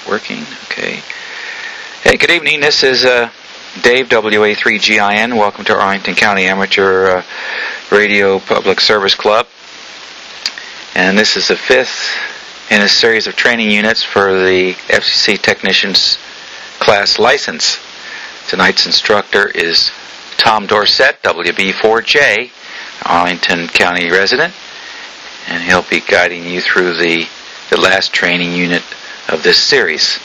working. Okay. Hey, good evening. This is Dave, WA3GIN. Welcome to Arlington County Amateur Radio Public Service Club. And this is the fifth in a series of training units for the FCC Technicians Class License. Tonight's instructor is Tom Dorsett, WB4J, Arlington County resident, and he'll be guiding you through the last training unit of this series.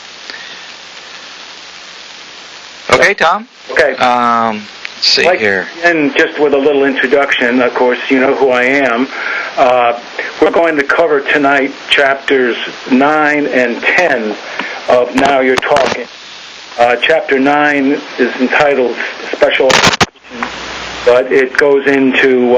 Okay, Tom? Okay. Let's see here. And just with a little introduction, of course, you know who I am. We're going to cover tonight chapters 9 and 10 of Now You're Talking. Chapter 9 is entitled Special, but it goes into,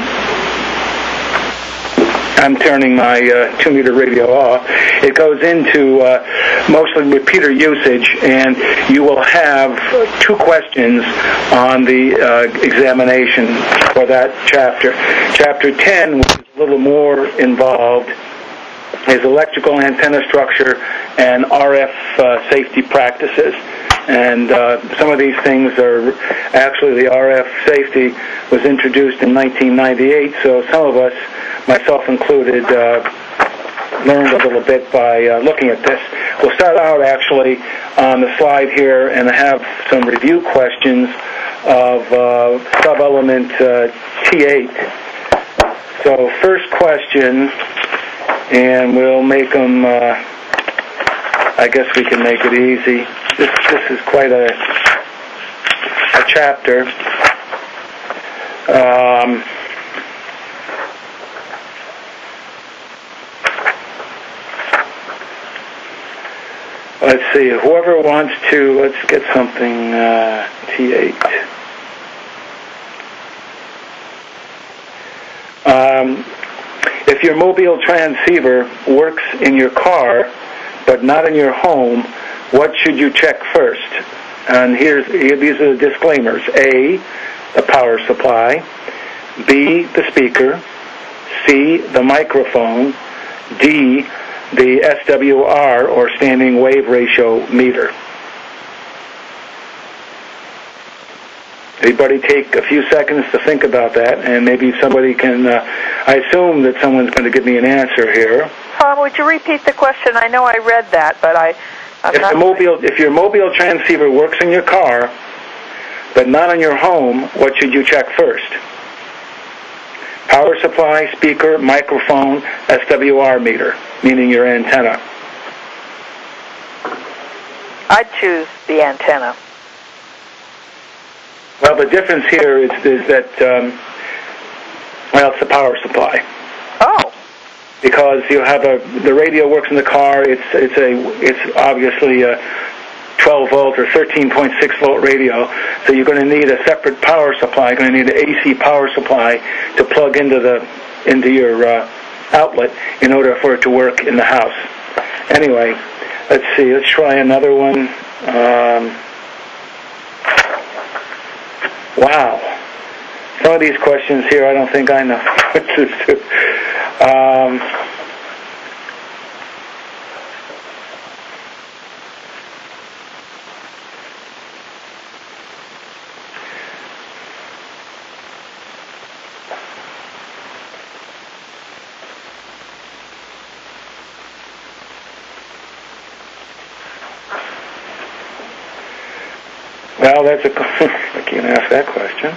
I'm turning my 2-meter radio off. It goes into mostly repeater usage, and you will have 2 questions on the examination for that chapter. Chapter 10, which is a little more involved, is electrical antenna structure and RF safety practices. And some of these things are actually, the RF safety was introduced in 1998, so some of us, myself included, learned a little bit by looking at this. We'll start out actually on the slide here and have some review questions of sub-element T8. So first question, and we'll make them, I guess we can make it easy. This is quite a chapter. Let's see, whoever wants to, let's get something, T8. If your mobile transceiver works in your car, but not in your home, what should you check first? And these are the disclaimers. A, the power supply. B, the speaker. C, the microphone. D, the SWR, or standing wave ratio meter. Everybody take a few seconds to think about that, and maybe somebody can, I assume that someone's going to give me an answer here. Tom, would you repeat the question? I know I read that, but if your mobile transceiver works in your car, but not in your home, what should you check first? Power supply, speaker, microphone, SWR meter, meaning your antenna. I'd choose the antenna. Well, the difference here is that, it's the power supply. Oh. Because you have the radio works in the car. It's obviously a 12 volt or 13.6 volt radio. So you're going to need a separate power supply. You're going to need an AC power supply to plug into your outlet in order for it to work in the house. Anyway, let's see. Let's try another one. Wow. Some of these questions here, I don't think I know what to do. Well, I can't ask that question.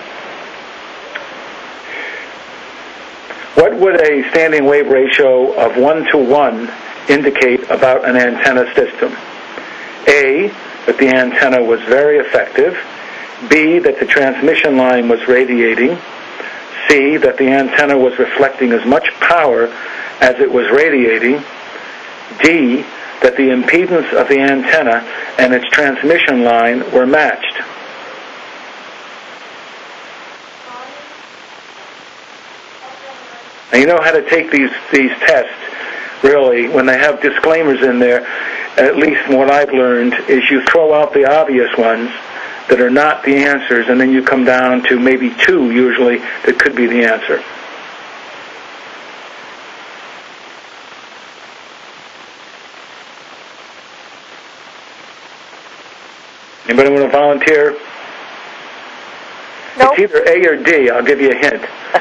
What would a standing wave ratio of 1:1 indicate about an antenna system? A, that the antenna was very effective. B, that the transmission line was radiating. C, that the antenna was reflecting as much power as it was radiating. D, that the impedance of the antenna and its transmission line were matched. Now, you know how to take these tests, really, when they have disclaimers in there. At least what I've learned is you throw out the obvious ones that are not the answers, and then you come down to maybe 2, usually, that could be the answer. Anybody want to volunteer? Nope. It's either A or D. I'll give you a hint.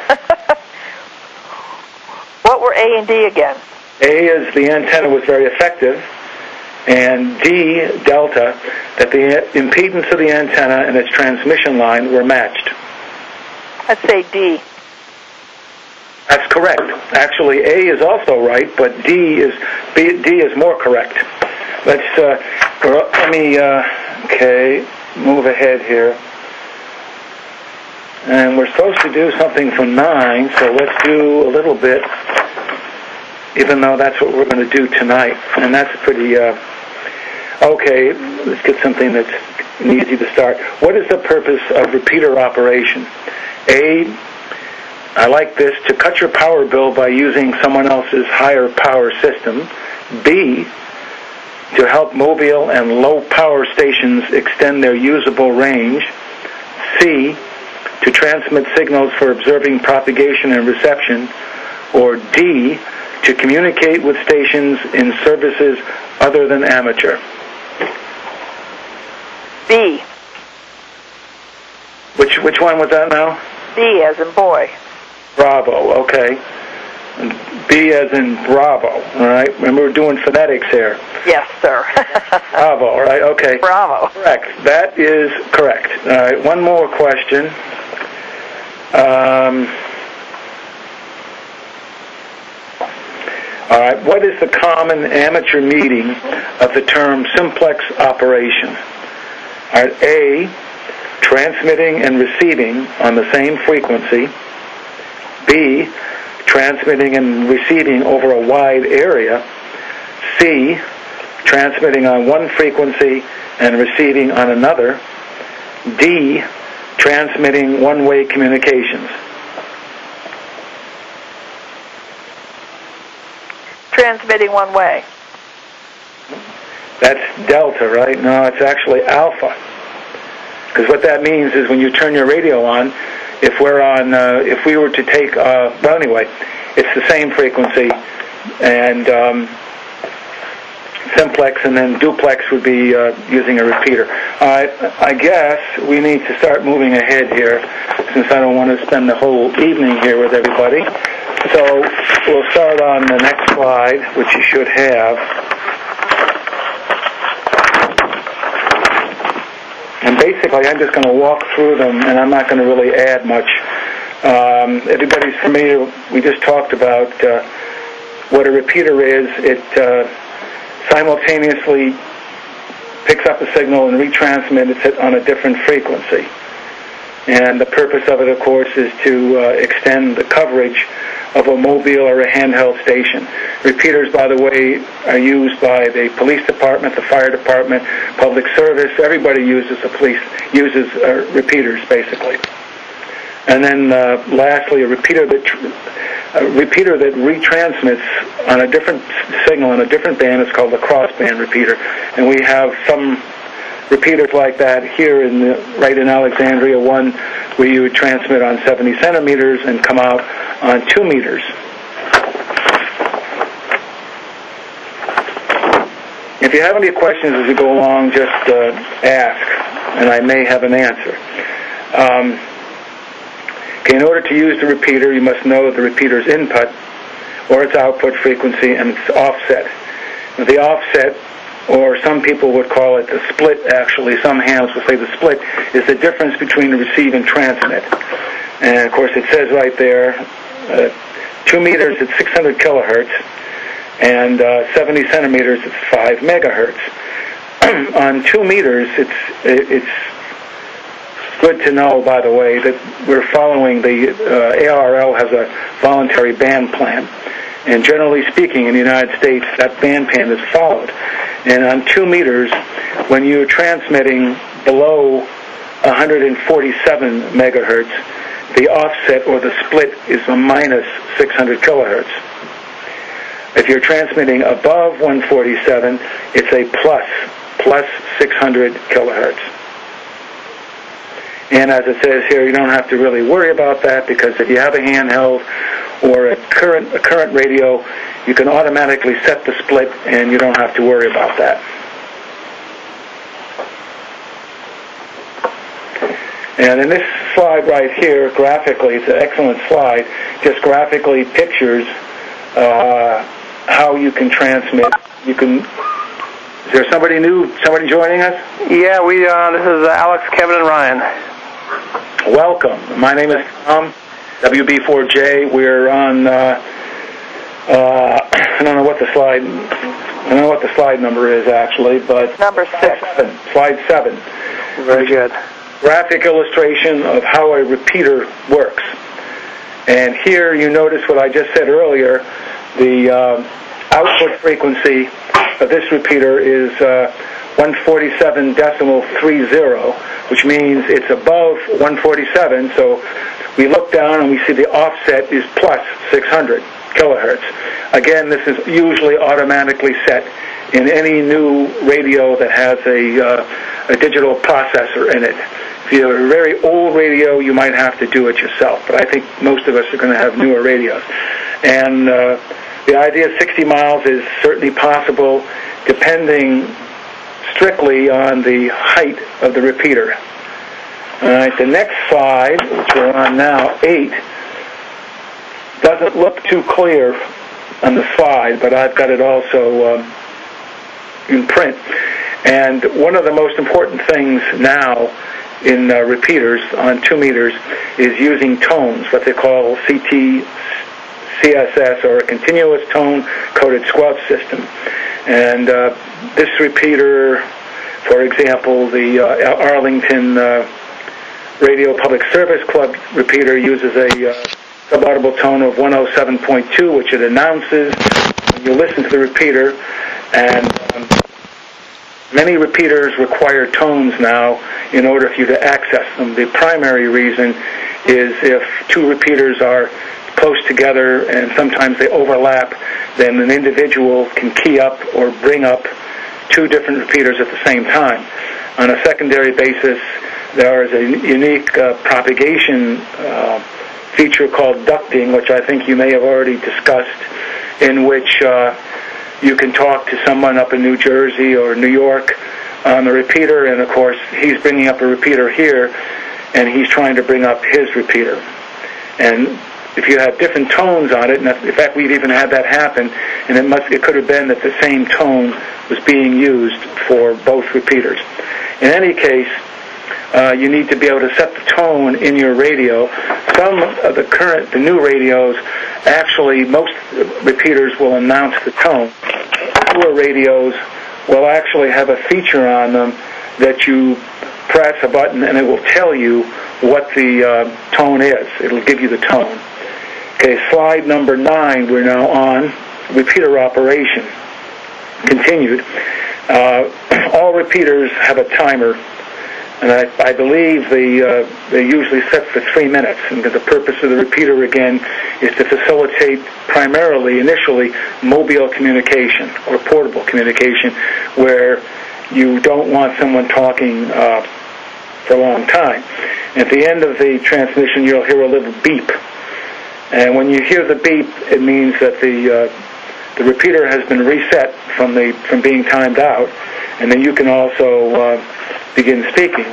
What were A and D again? A is the antenna was very effective, and D, delta, that the impedance of the antenna and its transmission line were matched. I'd say D. That's correct. Actually, A is also right, but D is more correct. Let me move ahead here. And we're supposed to do something for 9, so let's do a little bit, even though that's what we're going to do tonight. And that's pretty, okay, let's get something that's easy to start. What is the purpose of repeater operation? A, I like this, to cut your power bill by using someone else's higher power system. B, to help mobile and low power stations extend their usable range. C, to transmit signals for observing propagation and reception. Or D, to communicate with stations in services other than amateur. B. Which one was that now? B as in boy. Bravo, okay. B as in Bravo, all right? Remember, we're doing phonetics here. Yes, sir. Bravo, all right, okay. Bravo. Correct. That is correct. All right, one more question. All right, what is the common amateur meaning of the term simplex operation? All right, A, transmitting and receiving on the same frequency. B, transmitting and receiving over a wide area. C, transmitting on one frequency and receiving on another. D, transmitting one-way communications. Transmitting one way. That's delta, right? No, it's actually alpha. Because what that means is when you turn your radio on, if we were to take, well anyway, it's the same frequency, and simplex and then duplex would be using a repeater. I guess we need to start moving ahead here, since I don't want to spend the whole evening here with everybody. So we'll start on the next slide, which you should have. And basically, I'm just going to walk through them, and I'm not going to really add much. Everybody's familiar. We just talked about what a repeater is. It simultaneously picks up a signal and retransmits it on a different frequency. And the purpose of it, of course, is to extend the coverage of a mobile or a handheld station. Repeaters, by the way, are used by the police department, the fire department, public service. Everybody uses repeaters, basically. And then, lastly, a repeater that retransmits on a different signal in a different band is called a crossband repeater. And we have some repeaters like that here right in Alexandria, one where you would transmit on 70 centimeters and come out on 2 meters. If you have any questions as you go along, just ask, and I may have an answer. In order to use the repeater, you must know the repeater's input or its output frequency and its offset. The offset, or some people would call it the split, actually. Some handlers will say the split is the difference between the receive and transmit. And, of course, it says right there, 2 meters at 600 kilohertz, and 70 centimeters at 5 megahertz. On 2 meters, it's good to know, by the way, that we're following the ARRL has a voluntary band plan. And generally speaking, in the United States, that band plan is followed. And on 2 meters, when you're transmitting below 147 megahertz, the offset or the split is a minus 600 kilohertz. If you're transmitting above 147, it's a plus 600 kilohertz. And as it says here, you don't have to really worry about that, because if you have a handheld or a current radio, you can automatically set the split and you don't have to worry about that. And in this slide right here, graphically, it's an excellent slide, just graphically pictures how you can transmit. Is there somebody new, somebody joining us? Yeah, this is Alex, Kevin, and Ryan. Welcome. My name is Tom, WB4J. We're on, I don't know what the slide number is actually, but Number 6. Slide 7. Very good. Graphic illustration of how a repeater works. And here you notice what I just said earlier. The output frequency of this repeater is 147.30, which means it's above 147. So we look down and we see the offset is plus 600 kilohertz. Again, this is usually automatically set in any new radio that has a digital processor in it. If you have a very old radio, you might have to do it yourself, but I think most of us are going to have newer radios. And the idea of 60 miles is certainly possible, depending strictly on the height of the repeater. All right, the next slide, which we're on now, 8, doesn't look too clear on the slide, but I've got it also in print. And one of the most important things now in repeaters on 2 meters is using tones, what they call CTCSS, or a continuous tone coded squelch system. And this repeater, for example, the Arlington Radio Public Service Club repeater uses a subaudible tone of 107.2, which it announces when you listen to the repeater. And many repeaters require tones now in order for you to access them. The primary reason is if 2 repeaters are close together and sometimes they overlap, then an individual can key up or bring up 2 different repeaters at the same time. On a secondary basis, there is a unique propagation feature called ducting, which I think you may have already discussed, in which you can talk to someone up in New Jersey or New York on the repeater, and of course he's bringing up a repeater here, and he's trying to bring up his repeater. And if you have different tones on it, and in fact we've even had that happen, and it could have been that the same tone was being used for both repeaters. In any case, you need to be able to set the tone in your radio. Some of the new radios, actually most repeaters will announce the tone. Newer radios will actually have a feature on them that you press a button and it will tell you what the tone is. It'll give you the tone. Okay, slide number 9, we're now on repeater operation. Continued. All repeaters have a timer, and I believe they usually set for 3 minutes. And the purpose of the repeater, again, is to facilitate primarily, initially, mobile communication or portable communication, where you don't want someone talking for a long time. At the end of the transmission, you'll hear a little beep. And when you hear the beep, it means that the repeater has been reset from being timed out, and then you can also begin speaking.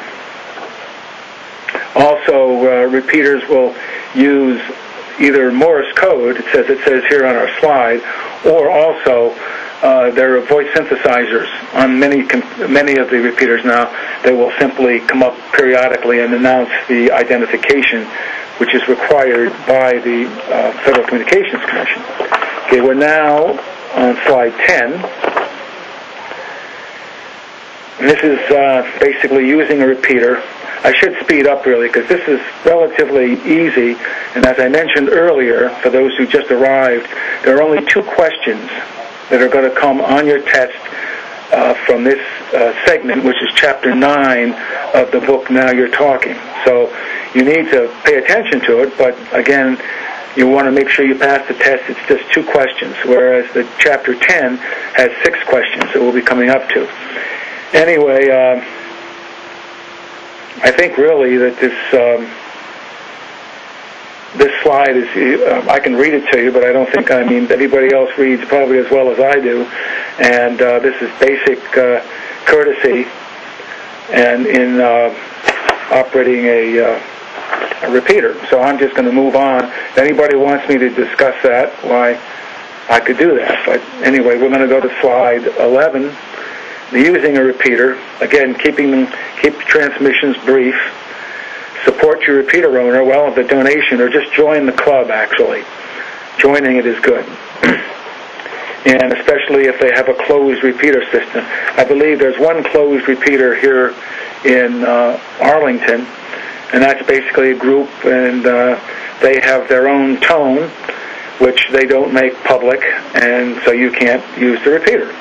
Also, repeaters will use either Morse code, it says here on our slide, or also there are voice synthesizers on many of the repeaters now that will simply come up periodically and announce the identification, which is required by the Federal Communications Commission. Okay, we're now on slide 10. And this is basically using a repeater. I should speed up really because this is relatively easy. And as I mentioned earlier, for those who just arrived, there are only 2 questions that are going to come on your test from this segment, which is Chapter 9 of the book Now You're Talking. So you need to pay attention to it, but again, you want to make sure you pass the test. It's just 2 questions, whereas the Chapter 10 has 6 questions that we'll be coming up to. Anyway, I think really that this slide is, I can read it to you, but I don't think, everybody else reads probably as well as I do. And this is basic courtesy. And in operating a repeater. So I'm just going to move on. If anybody wants me to discuss that, why, I could do that. But anyway, we're going to go to slide 11. Using a repeater, again, keep transmissions brief. Support your repeater owner, well, the donation, or just join the club, actually. Joining it is good. And especially if they have a closed repeater system. I believe there's one closed repeater here in Arlington, and that's basically a group, and they have their own tone, which they don't make public, and so you can't use the repeater.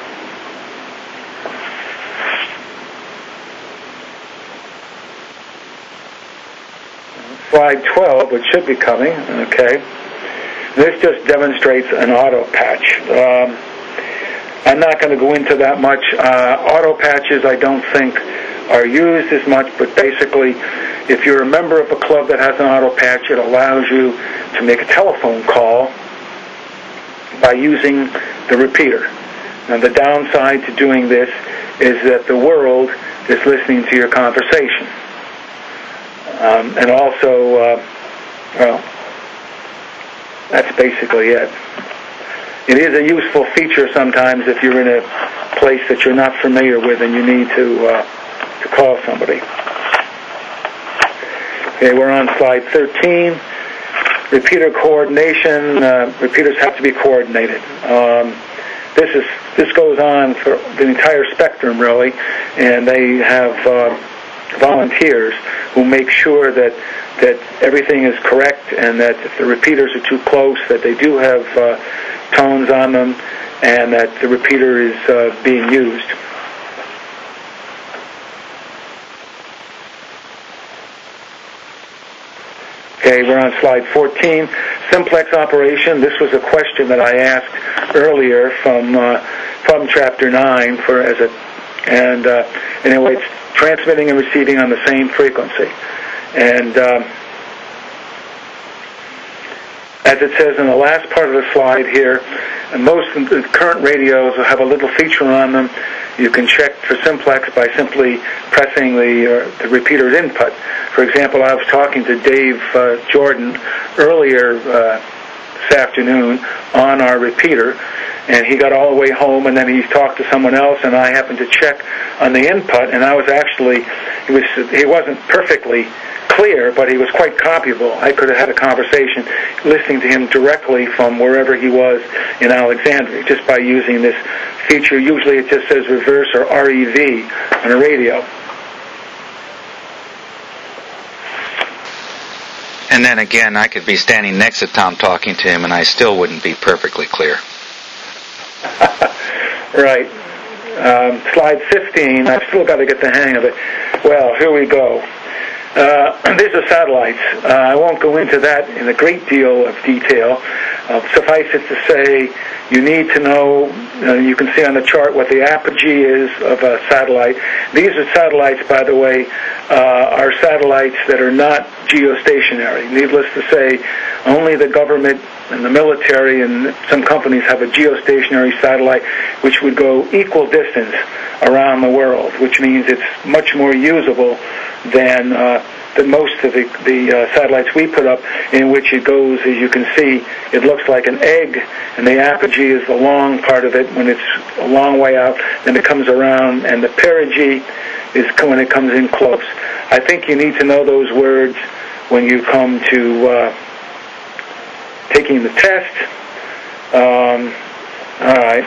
Slide 12, which should be coming, okay. This just demonstrates an auto patch. I'm not going to go into that much. Auto patches I don't think are used as much, but basically, if you're a member of a club that has an auto patch, it allows you to make a telephone call by using the repeater. Now, the downside to doing this is that the world is listening to your conversation. And also, well, that's basically it. It is a useful feature sometimes if you're in a place that you're not familiar with and you need to call somebody. Okay, we're on slide 13. Repeater coordination. Repeaters have to be coordinated. This goes on for the entire spectrum, really, and they have volunteers who make sure that everything is correct, and that if the repeaters are too close, that they do have tones on them, and that the repeater is being used. Okay, we're on slide 14. Simplex operation. This was a question that I asked earlier from Chapter 9 anyway, it's transmitting and receiving on the same frequency. And as it says in the last part of the slide here, most of the current radios will have a little feature on them. You can check for simplex by simply pressing the repeater's input. For example, I was talking to Dave Jordan earlier this afternoon on our repeater, and he got all the way home, and then he talked to someone else, and I happened to check on the input, and I was actually, he wasn't perfectly clear, but he was quite copyable. I could have had a conversation listening to him directly from wherever he was in Alexandria, just by using this feature. Usually it just says reverse or REV on a radio. And then again, I could be standing next to Tom talking to him, and I still wouldn't be perfectly clear. Right. Slide 15, I've still got to get the hang of it. Well, here we go. These are satellites. I won't go into that in a great deal of detail. Suffice it to say, you need to know, you can see on the chart what the apogee is of a satellite. These are satellites, by the way, are satellites that are not geostationary. Needless to say, only the government and the military and some companies have a geostationary satellite which would go equal distance around the world, which means it's much more usable than most of the satellites we put up, in which it goes, as you can see, it looks like an egg, and the apogee is the long part of it when it's a long way out, then it comes around, and the perigee is when it comes in close. I think you need to know those words when you come to taking the test. All right.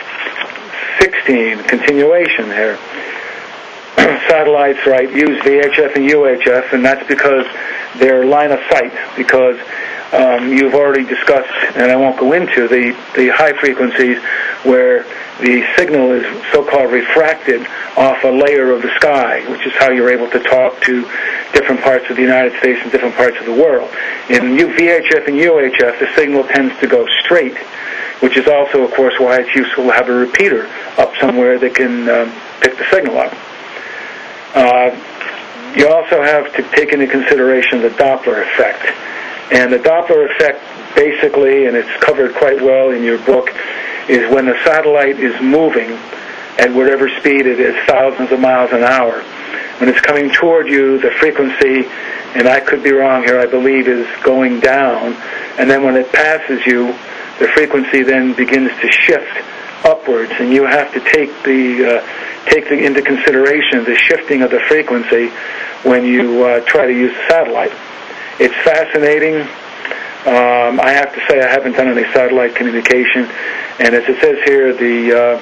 16, continuation here. Satellites, right, use VHF and UHF, and that's because they're line of sight, because you've already discussed, and I won't go into, the high frequencies where the signal is so-called refracted off a layer of the sky, which is how you're able to talk to different parts of the United States and different parts of the world. In VHF and UHF, the signal tends to go straight, which is also, of course, why it's useful to have a repeater up somewhere that can pick the signal up. You also have to take into consideration the Doppler effect. And the Doppler effect, basically, and it's covered quite well in your book, is when the satellite is moving at whatever speed it is, thousands of miles an hour, When it's coming toward you, the frequency, and I could be wrong here, I believe is going down, and then when it passes you, the frequency then begins to shift upwards, and you have to take into consideration the shifting of the frequency when you try to use the satellite. It's fascinating. I have to say I haven't done any satellite communication, and as it says here, the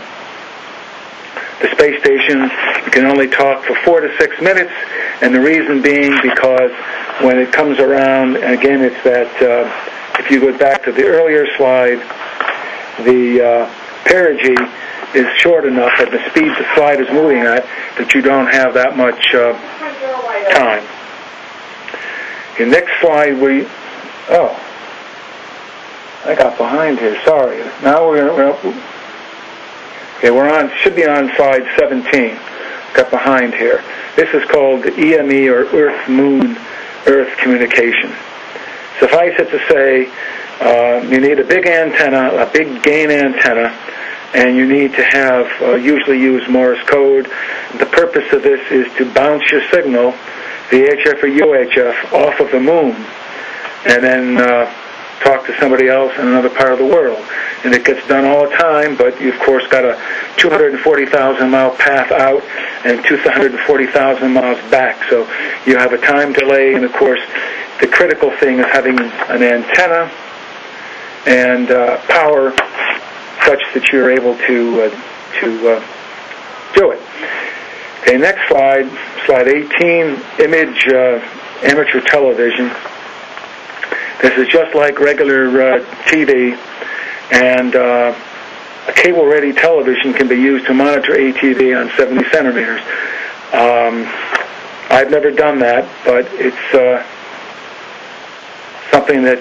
space station, you can only talk for 4 to 6 minutes, and the reason being because when it comes around, again, it's that if you go back to the earlier slide, the perigee is short enough at the speed the slide is moving at that you don't have that much time. The next slide, I got behind here. Sorry. Now should be on slide 17. Got behind here. This is called the EME, or Earth communication. Suffice it to say, you need a big antenna, a big gain antenna, and you need to have usually use Morse code. The purpose of this is to bounce your signal, VHF or UHF, off of the moon, and then talk to somebody else in another part of the world. And it gets done all the time, but you, of course, got a 240,000-mile path out and 240,000 miles back. So you have a time delay, and, of course, the critical thing is having an antenna and power such that you're able to do it. Okay, next slide, slide 18, image amateur television. This is just like regular TV, and a cable-ready television can be used to monitor ATV on 70 centimeters. I've never done that, but it's something that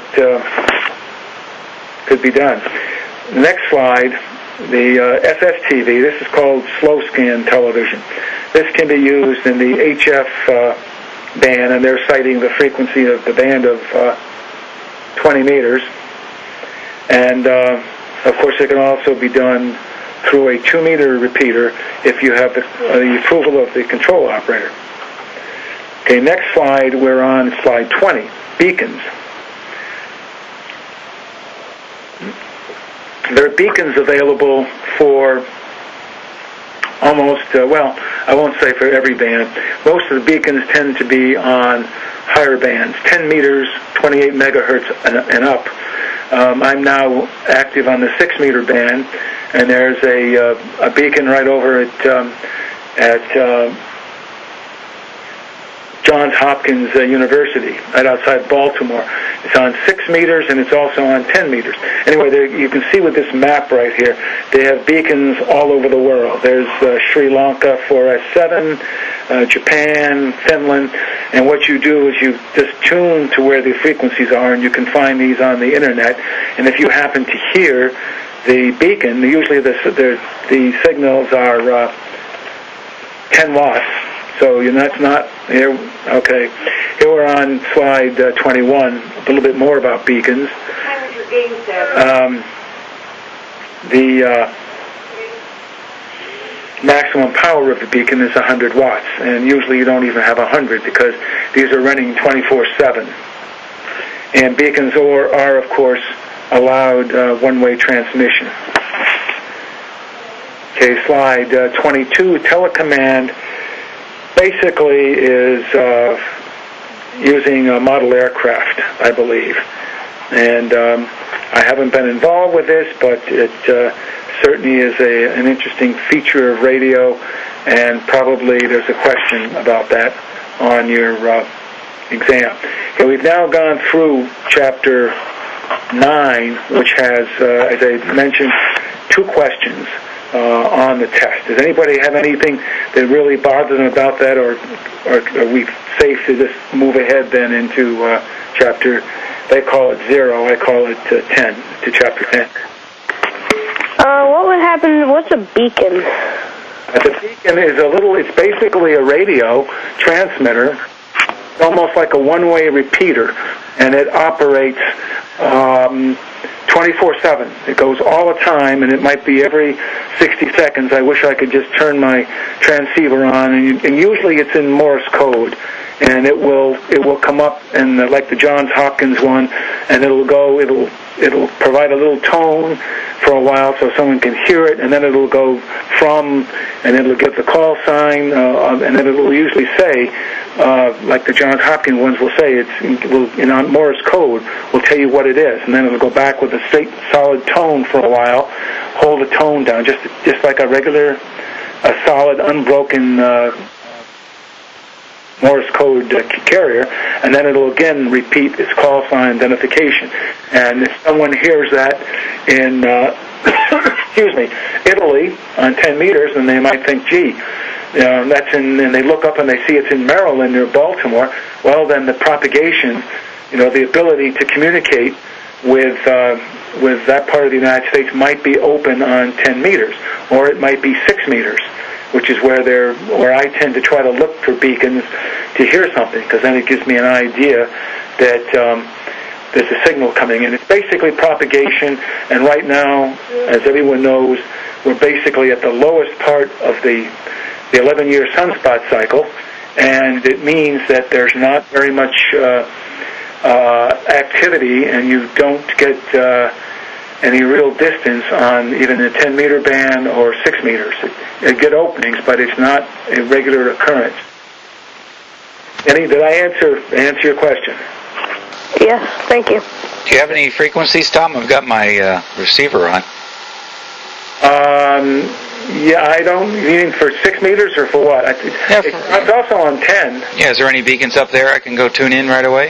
could be done. Next slide, the SSTV. This is called slow scan television. This can be used in the HF band, and they're citing the frequency of the band of 20 meters. And, of course, it can also be done through a 2-meter repeater if you have the approval of the control operator. Okay, next slide, we're on slide 20, beacons. There are beacons available for almost, I won't say for every band. Most of the beacons tend to be on higher bands, 10 meters, 28 megahertz and up. I'm now active on the 6-meter band, and there's a beacon right over at Johns Hopkins University, right outside Baltimore. It's on 6 meters, and it's also on 10 meters. Anyway, you can see with this map right here, they have beacons all over the world. There's Sri Lanka 4S7, Japan, Finland, and what you do is you just tune to where the frequencies are, and you can find these on the internet. And if you happen to hear the beacon, usually the signals are 10 watts. So that's not here. Okay, here we're on slide 21. A little bit more about beacons. The maximum power of the beacon is 100 watts, and usually you don't even have 100 because these are running 24/7. And beacons are of course, allowed one-way transmission. Okay, slide 22. Telecommand basically is using a model aircraft, I believe. And I haven't been involved with this, but it certainly is an interesting feature of radio, and probably there's a question about that on your exam. Okay, we've now gone through Chapter 9, which has, as I mentioned, 2 questions on the test. Does anybody have anything that really bothers them about that, or are we safe to just move ahead then into chapter? They call it 0. I call it 10, to chapter 10. What would happen? What's a beacon? The beacon is it's basically a radio transmitter, almost like a one-way repeater, and it operates 24/7. It goes all the time, and it might be every 60 seconds. I wish I could just turn my transceiver on, and usually it's in Morse code, and it will come up, and like the Johns Hopkins one, and it'll provide a little tone for a while so someone can hear it, and then it'll go from, and it'll give the call sign, and then it'll usually say, like the Johns Hopkins ones will say, in Morse code will tell you what it is, and then it'll go back with a straight, solid tone for a while, hold the tone down, just like a solid, unbroken Morse code carrier, and then it'll again repeat its call sign identification. And if someone hears that in Italy on 10 meters, then they might think, gee, and they look up and they see it's in Maryland or Baltimore. Well, then the propagation, the ability to communicate with that part of the United States might be open on 10 meters, or it might be 6 meters. Which is where I tend to try to look for beacons to hear something, because then it gives me an idea that there's a signal coming in. It's basically propagation, and right now, as everyone knows, we're basically at the lowest part of the 11-year sunspot cycle, and it means that there's not very much activity, and you don't get any real distance on even the 10-meter band or 6 meters. It get openings, but it's not a regular occurrence. Did I answer your question? Yes, thank you. Do you have any frequencies, Tom? I've got my receiver on. Yeah, I don't. You mean for 6 meters or for what? It's also on 10. Yeah, is there any beacons up there I can go tune in right away?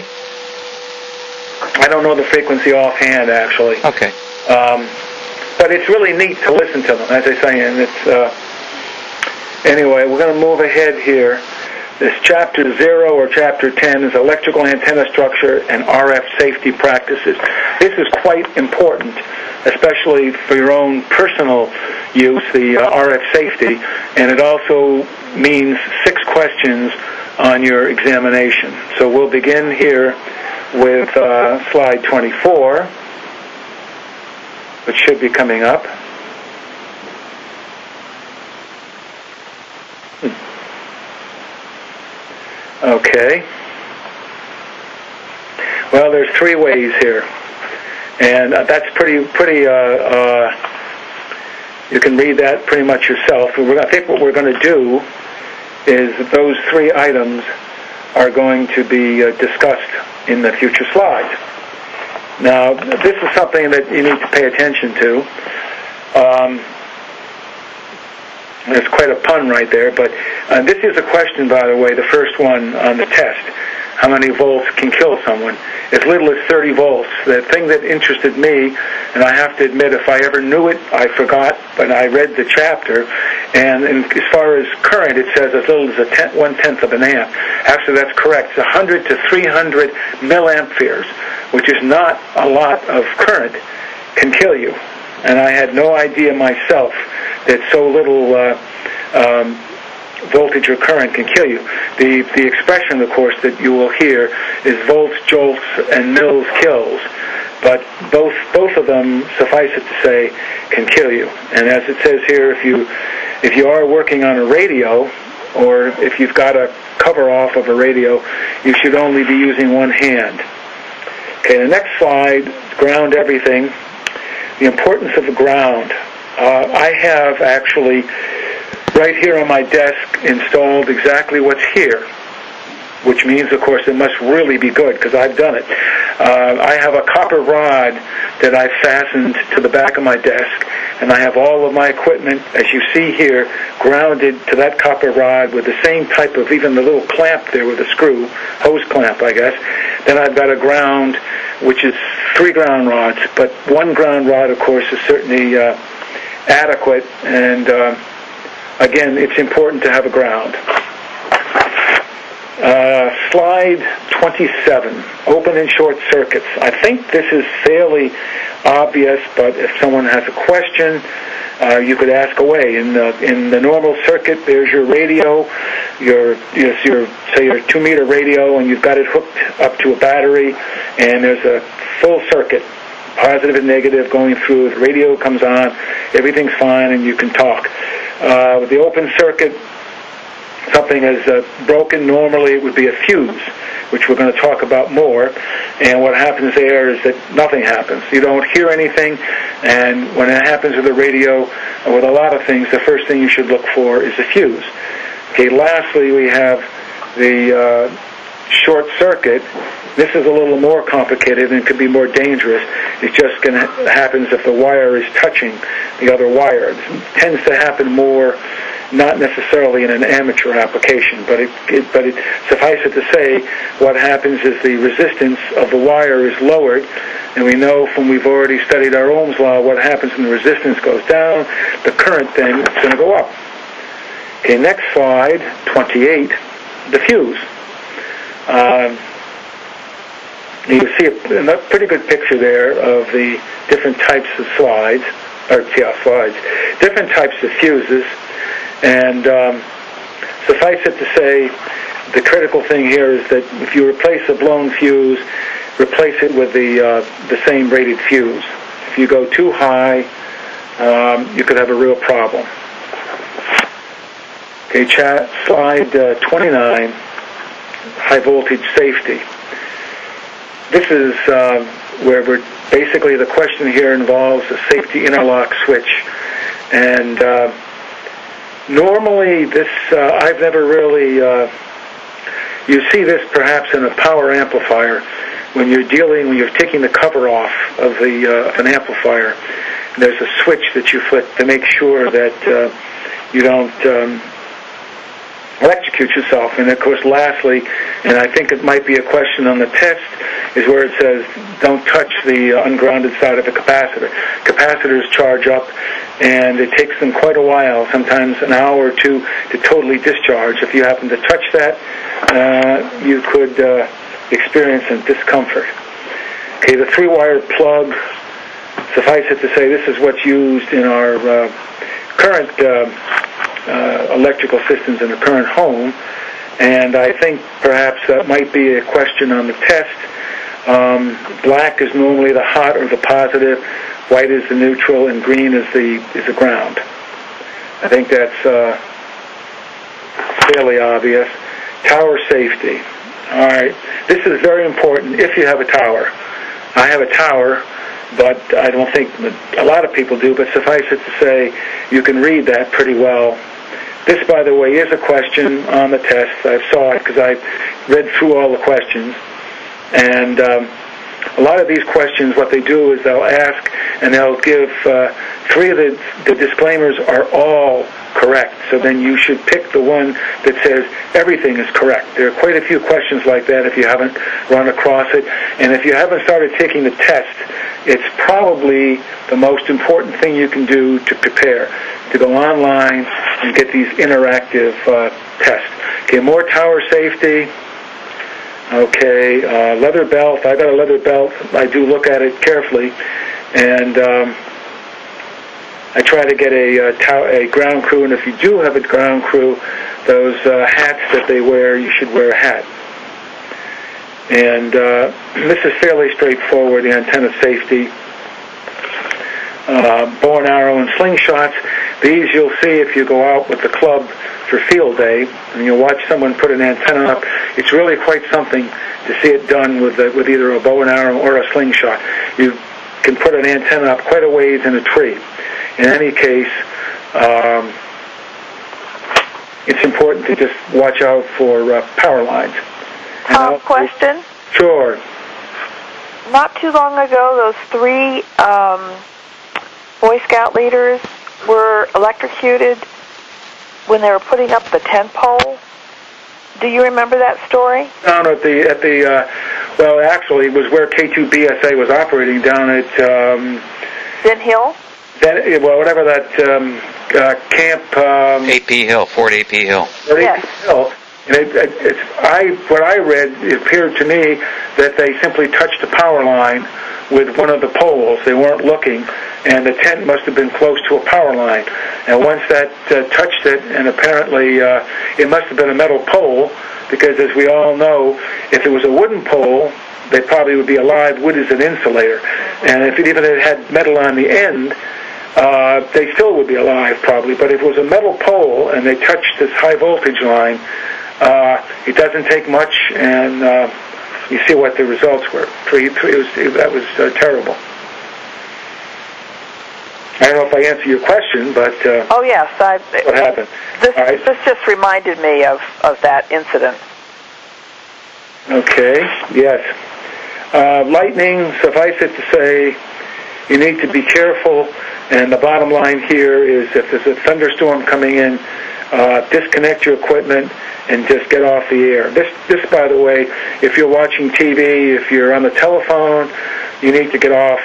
I don't know the frequency offhand, actually. Okay. But it's really neat to listen to them, as I say, and it's... Anyway, we're going to move ahead here. This Chapter 0 or Chapter 10 is Electrical Antenna Structure and RF Safety Practices. This is quite important, especially for your own personal use, the RF safety, and it also means 6 questions on your examination. So we'll begin here with slide 24, which should be coming up. Okay. Well, there's 3 ways here, and that's pretty. You can read that pretty much yourself. I think what we're going to do is those 3 items are going to be discussed in the future slides. Now, this is something that you need to pay attention to. There's quite a pun right there, but this is a question, by the way, the first one on the test. How many volts can kill someone? As little as 30 volts. The thing that interested me, and I have to admit, if I ever knew it, I forgot, but I read the chapter, and as far as current, it says as little as 1/10 of an amp. Actually, that's correct. It's 100 to 300 milliamperes, which is not a lot of current, can kill you. And I had no idea myself that so little voltage or current can kill you. The expression, of course, that you will hear is volts, jolts, and mils kills. But both of them, suffice it to say, can kill you. And as it says here, if you are working on a radio, or if you've got a cover off of a radio, you should only be using one hand. Okay, the next slide, ground everything. The importance of the ground. I have actually, right here on my desk, installed exactly what's here, which means, of course, it must really be good, because I've done it. I have a copper rod that I've fastened to the back of my desk, and I have all of my equipment, as you see here, grounded to that copper rod with the same type of, even the little clamp there with a screw, hose clamp, I guess. Then I've got a ground, which is 3 ground rods, but 1 ground rod, of course, is certainly adequate, and again, it's important to have a ground. Slide 27, open and short circuits. I think this is fairly obvious, but if someone has a question, you could ask away. In the normal circuit, there's your radio, your 2-meter radio, and you've got it hooked up to a battery, and there's a full circuit. positive and negative going through. The radio comes on, everything's fine, and you can talk. With the open circuit, something is broken. Normally it would be a fuse, which we're going to talk about more. And what happens there is that nothing happens. You don't hear anything, and when it happens with the radio, with a lot of things, the first thing you should look for is a fuse. Okay, lastly, we have the short circuit. This is a little more complicated and could be more dangerous. It just happens if the wire is touching the other wire. It tends to happen more, not necessarily in an amateur application, but it suffice it to say, what happens is the resistance of the wire is lowered, and we know from we've already studied our Ohm's law, what happens when the resistance goes down, the current then is going to go up. Okay, next slide, 28, the fuse. You see a pretty good picture there of the different types of slides, different types of fuses, and suffice it to say, the critical thing here is that if you replace a blown fuse, replace it with the same rated fuse. If you go too high, you could have a real problem. Okay, slide 29, high voltage safety. This is where we're basically, the question here involves a safety interlock switch, and normally this I've never really you see this perhaps in a power amplifier when you're taking the cover off of an amplifier. There's a switch that you flip to make sure that you don't electrocute yourself. And of course, lastly, and I think it might be a question on the test, is where it says don't touch the ungrounded side of the capacitor. Capacitors charge up, and it takes them quite a while, sometimes an hour or two, to totally discharge. If you happen to touch that, you could experience some discomfort. Okay, the 3-wire plug, suffice it to say, this is what's used in our current electrical systems in the current home, and I think perhaps that might be a question on the test. Black is normally the hot or the positive, white is the neutral, and green is the ground. I think that's fairly obvious. Tower safety. All right, this is very important if you have a tower. I have a tower, but I don't think a lot of people do, but suffice it to say, you can read that pretty well. This, by the way, is a question on the test. I saw it because I read through all the questions. And a lot of these questions, what they do is they'll ask, and they'll give 3 of the disclaimers are all correct. So then you should pick the one that says everything is correct. There are quite a few questions like that if you haven't run across it. And if you haven't started taking the test, it's probably the most important thing you can do to prepare, to go online and get these interactive tests. Okay, more tower safety. Okay, leather belt. I got a leather belt. I do look at it carefully, and I try to get a ground crew. And if you do have a ground crew, those hats that they wear, you should wear a hat. And this is fairly straightforward, the antenna safety. Bow and arrow and slingshots. These you'll see if you go out with the club for field day, and you'll watch someone put an antenna up. It's really quite something to see it done with either a bow and arrow or a slingshot. You can put an antenna up quite a ways in a tree. In any case, it's important to just watch out for power lines. Question? Sure. Not too long ago, those 3 Boy Scout leaders were electrocuted when they were putting up the tent pole. Do you remember that story? Down at the well, actually, it was where K2BSA was operating down at Den Hill? Well, whatever that camp. AP Hill, Fort AP Hill. Fort Yes. AP Hill. And what I read, it appeared to me that they simply touched the power line with one of the poles. They weren't looking, and the tent must have been close to a power line. And once that touched it, and apparently it must have been a metal pole, because as we all know, if it was a wooden pole, they probably would be alive. Wood is an insulator, and even if it had metal on the end, they still would be alive probably. But if it was a metal pole and they touched this high voltage line, it doesn't take much, and you see what the results were. That was terrible. I don't know if I answer your question, but oh yes, what happened? This just reminded me of that incident. Okay. Yes. Lightning. Suffice it to say, you need to be careful. And the bottom line here is, if there's a thunderstorm coming in, disconnect your equipment and just get off the air. This, by the way, if you're watching TV, if you're on the telephone, you need to get off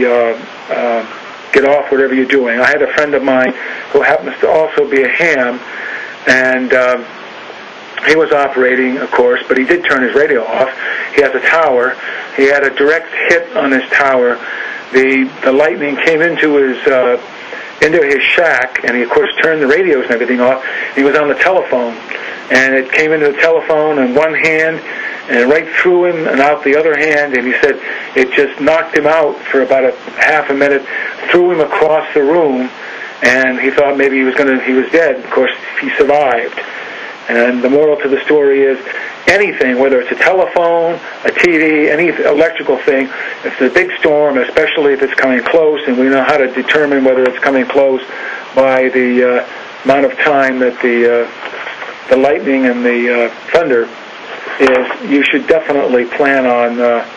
whatever you're doing. I had a friend of mine who happens to also be a ham, and he was operating, of course, but he did turn his radio off. He has a tower. He had a direct hit on his tower. The lightning came into his shack, and he, of course, turned the radios and everything off. He was on the telephone, and it came into the telephone in one hand and right through him and out the other hand, and he said it just knocked him out for about a half a minute, threw him across the room, and he thought maybe he was dead. Of course, he survived. And the moral to the story is, anything, whether it's a telephone, a TV, any electrical thing, if it's a big storm, especially if it's coming close, and we know how to determine whether it's coming close by the amount of time that the lightning and the thunder is, you should definitely plan on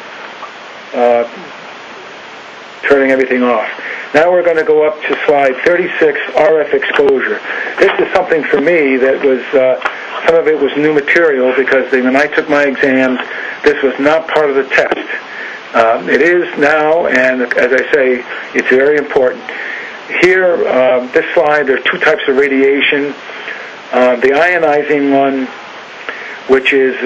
turning everything off. Now we're going to go up to slide 36, RF exposure. This is something for me that was, some of it was new material, because when I took my exams, this was not part of the test. It is now, and as I say, it's very important. Here, this slide, there are two types of radiation. The ionizing one, which is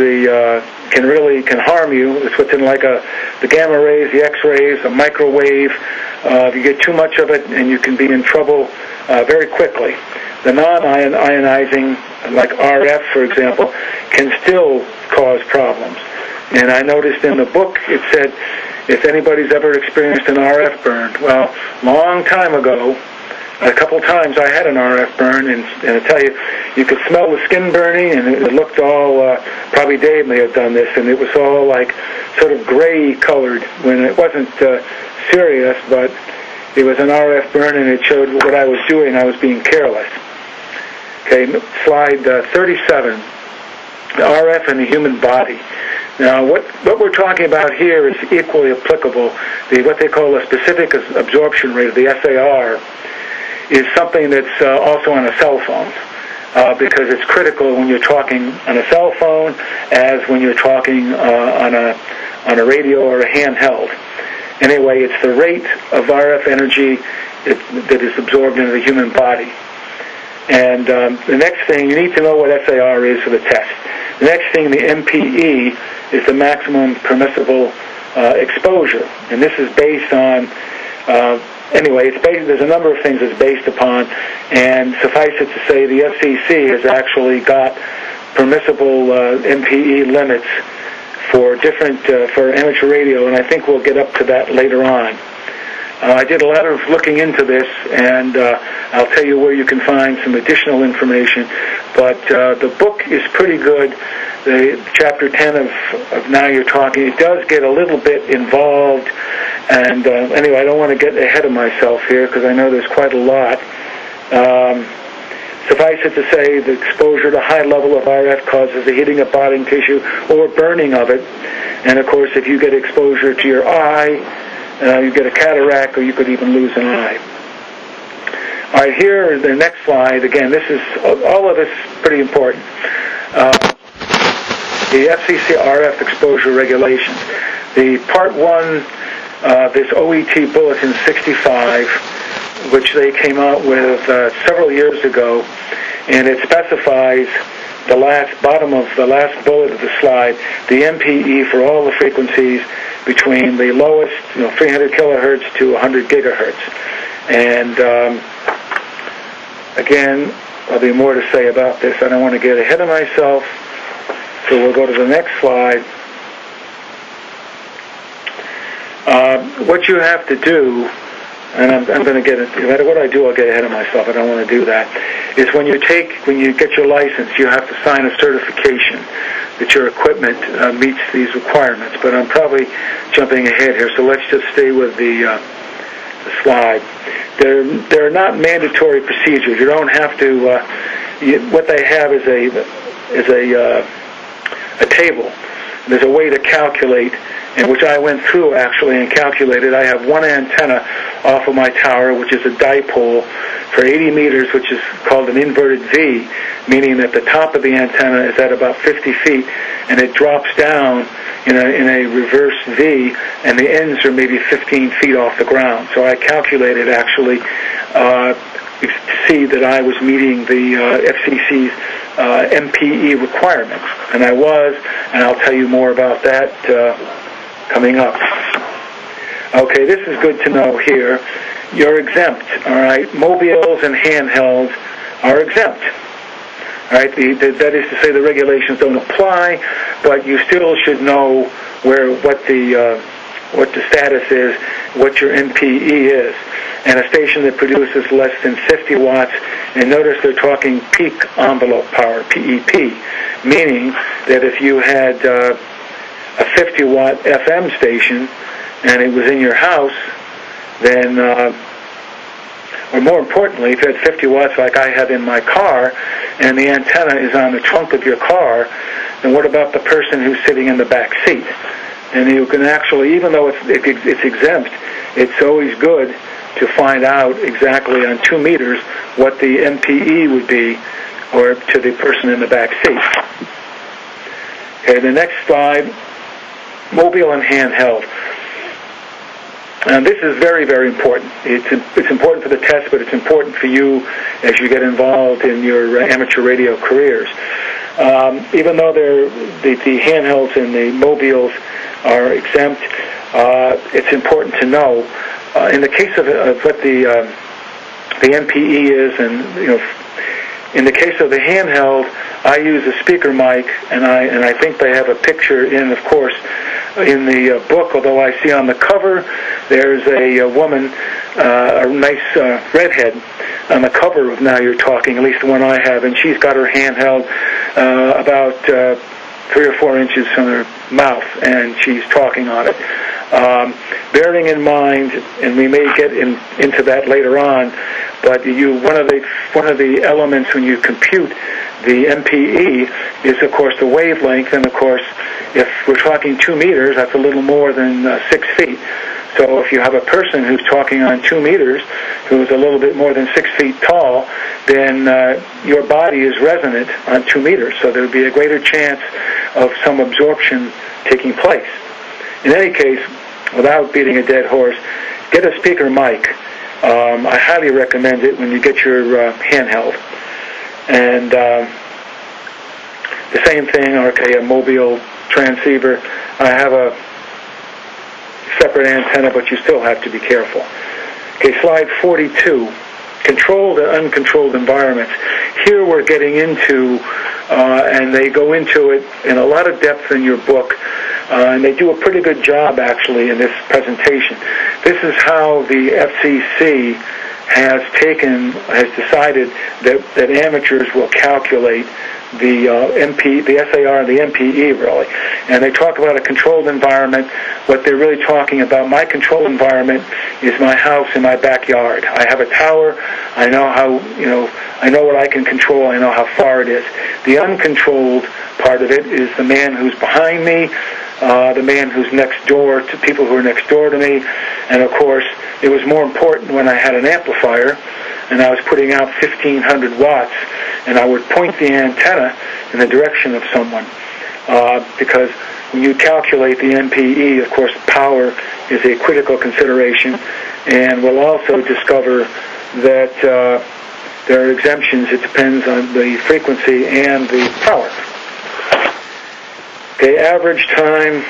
can harm you. It's what's in like the gamma rays, the X-rays, a microwave. If you get too much of it, and you can be in trouble very quickly. The non-ionizing, like RF, for example, can still cause problems. And I noticed in the book it said, if anybody's ever experienced an RF burn, well, long time ago, a couple times I had an RF burn, and I tell you, you could smell the skin burning, and it looked all, probably Dave may have done this, and it was all like sort of gray colored when it wasn't serious, but it was an RF burn, and it showed what I was doing. I was being careless. Okay, slide 37, the RF and the human body. Now, what we're talking about here is equally applicable. What they call a specific absorption rate, the SAR, is something that's also on a cell phone, because it's critical when you're talking on a cell phone as when you're talking on a radio or a handheld. Anyway, it's the rate of RF energy that is absorbed into the human body. And the next thing, you need to know what SAR is for the test. The next thing, the MPE, is the maximum permissible exposure. And this is based on, there's a number of things it's based upon, and suffice it to say, the FCC has actually got permissible MPE limits for different, for amateur radio, and I think we'll get up to that later on. I did a lot of looking into this, and I'll tell you where you can find some additional information, but the book is pretty good. The chapter 10 of Now You're Talking, it does get a little bit involved, and anyway, I don't want to get ahead of myself here, because I know there's quite a lot. Suffice it to say, the exposure to high level of RF causes the heating of body tissue or burning of it, and of course, if you get exposure to your eye, you get a cataract, or you could even lose an eye. All right, here, the next slide. Again, all of this is pretty important. The FCC RF exposure regulations. The Part 1, this OET Bulletin 65, which they came out with several years ago, and it specifies the bottom of the last bullet of the slide, the MPE for all the frequencies between the lowest, 300 kilohertz to 100 gigahertz. And again, there'll be more to say about this. I don't want to get ahead of myself, so we'll go to the next slide. What you have to do, and I'm going to get it, no matter what I do, I'll get ahead of myself. I don't want to do that, is when you get your license, you have to sign a certification that your equipment meets these requirements. But I'm probably jumping ahead here, so let's just stay with the slide. They're not mandatory procedures. You don't have to. What they have is a table. There's a way to calculate, and which I went through actually and calculated. I have one antenna off of my tower, which is a dipole for 80 meters, which is called an inverted V, meaning that the top of the antenna is at about 50 feet, and it drops down in a reverse V, and the ends are maybe 15 feet off the ground. So I calculated actually to see that I was meeting the FCC's MPE requirements, and I was, and I'll tell you more about that coming up. Okay, this is good to know here. You're exempt, all right? Mobiles and handhelds are exempt. All right, that is to say the regulations don't apply, but you still should know what the status is, what your MPE is. And a station that produces less than 50 watts, and notice they're talking peak envelope power, PEP, meaning that if you had a 50-watt FM station and it was in your house, then, or more importantly, if you had 50 watts like I have in my car, and the antenna is on the trunk of your car, then what about the person who's sitting in the back seat? And you can actually, even though it's exempt, it's always good to find out exactly on 2 meters what the MPE would be, or to the person in the back seat. Okay, the next slide, mobile and handheld. And this is very, very important. It's important for the test, but it's important for you as you get involved in your amateur radio careers. Even though the handhelds and the mobiles are exempt, it's important to know. In the case of what the MPE is, and in the case of the handheld, I use a speaker mic, and I think they have a picture in, of course, in the book. Although I see on the cover there's a woman, a nice redhead, on the cover of Now You're Talking, at least the one I have, and she's got her handheld about 3 or 4 inches from her mouth, and she's talking on it. Bearing in mind, and we may get into that later on, but one of the elements when you compute the MPE is, of course, the wavelength, and of course, if we're talking 2 meters, that's a little more than 6 feet. So if you have a person who's talking on 2 meters, who's a little bit more than 6 feet tall, then your body is resonant on 2 meters. So there would be a greater chance of some absorption taking place. In any case, without beating a dead horse, get a speaker mic. I highly recommend it when you get your handheld. And the same thing, okay, a mobile transceiver. I have a separate antenna, but you still have to be careful. Okay, slide 42. Controlled and uncontrolled environments. Here we're getting into, and they go into it in a lot of depth in your book, and they do a pretty good job, actually, in this presentation. This is how the FCC has decided that amateurs will calculate the SAR and the MPE, really. And they talk about a controlled environment. What they're really talking about, my controlled environment is my house and my backyard. I have a tower. I know I know what I can control. I know how far it is. The uncontrolled part of it is the man who's behind me, the man who's next door to people who are next door to me. And of course, it was more important when I had an amplifier and I was putting out 1,500 watts, and I would point the antenna in the direction of someone, because when you calculate the MPE, of course, power is a critical consideration, and we'll also discover that there are exemptions. It depends on the frequency and the power. Okay, average time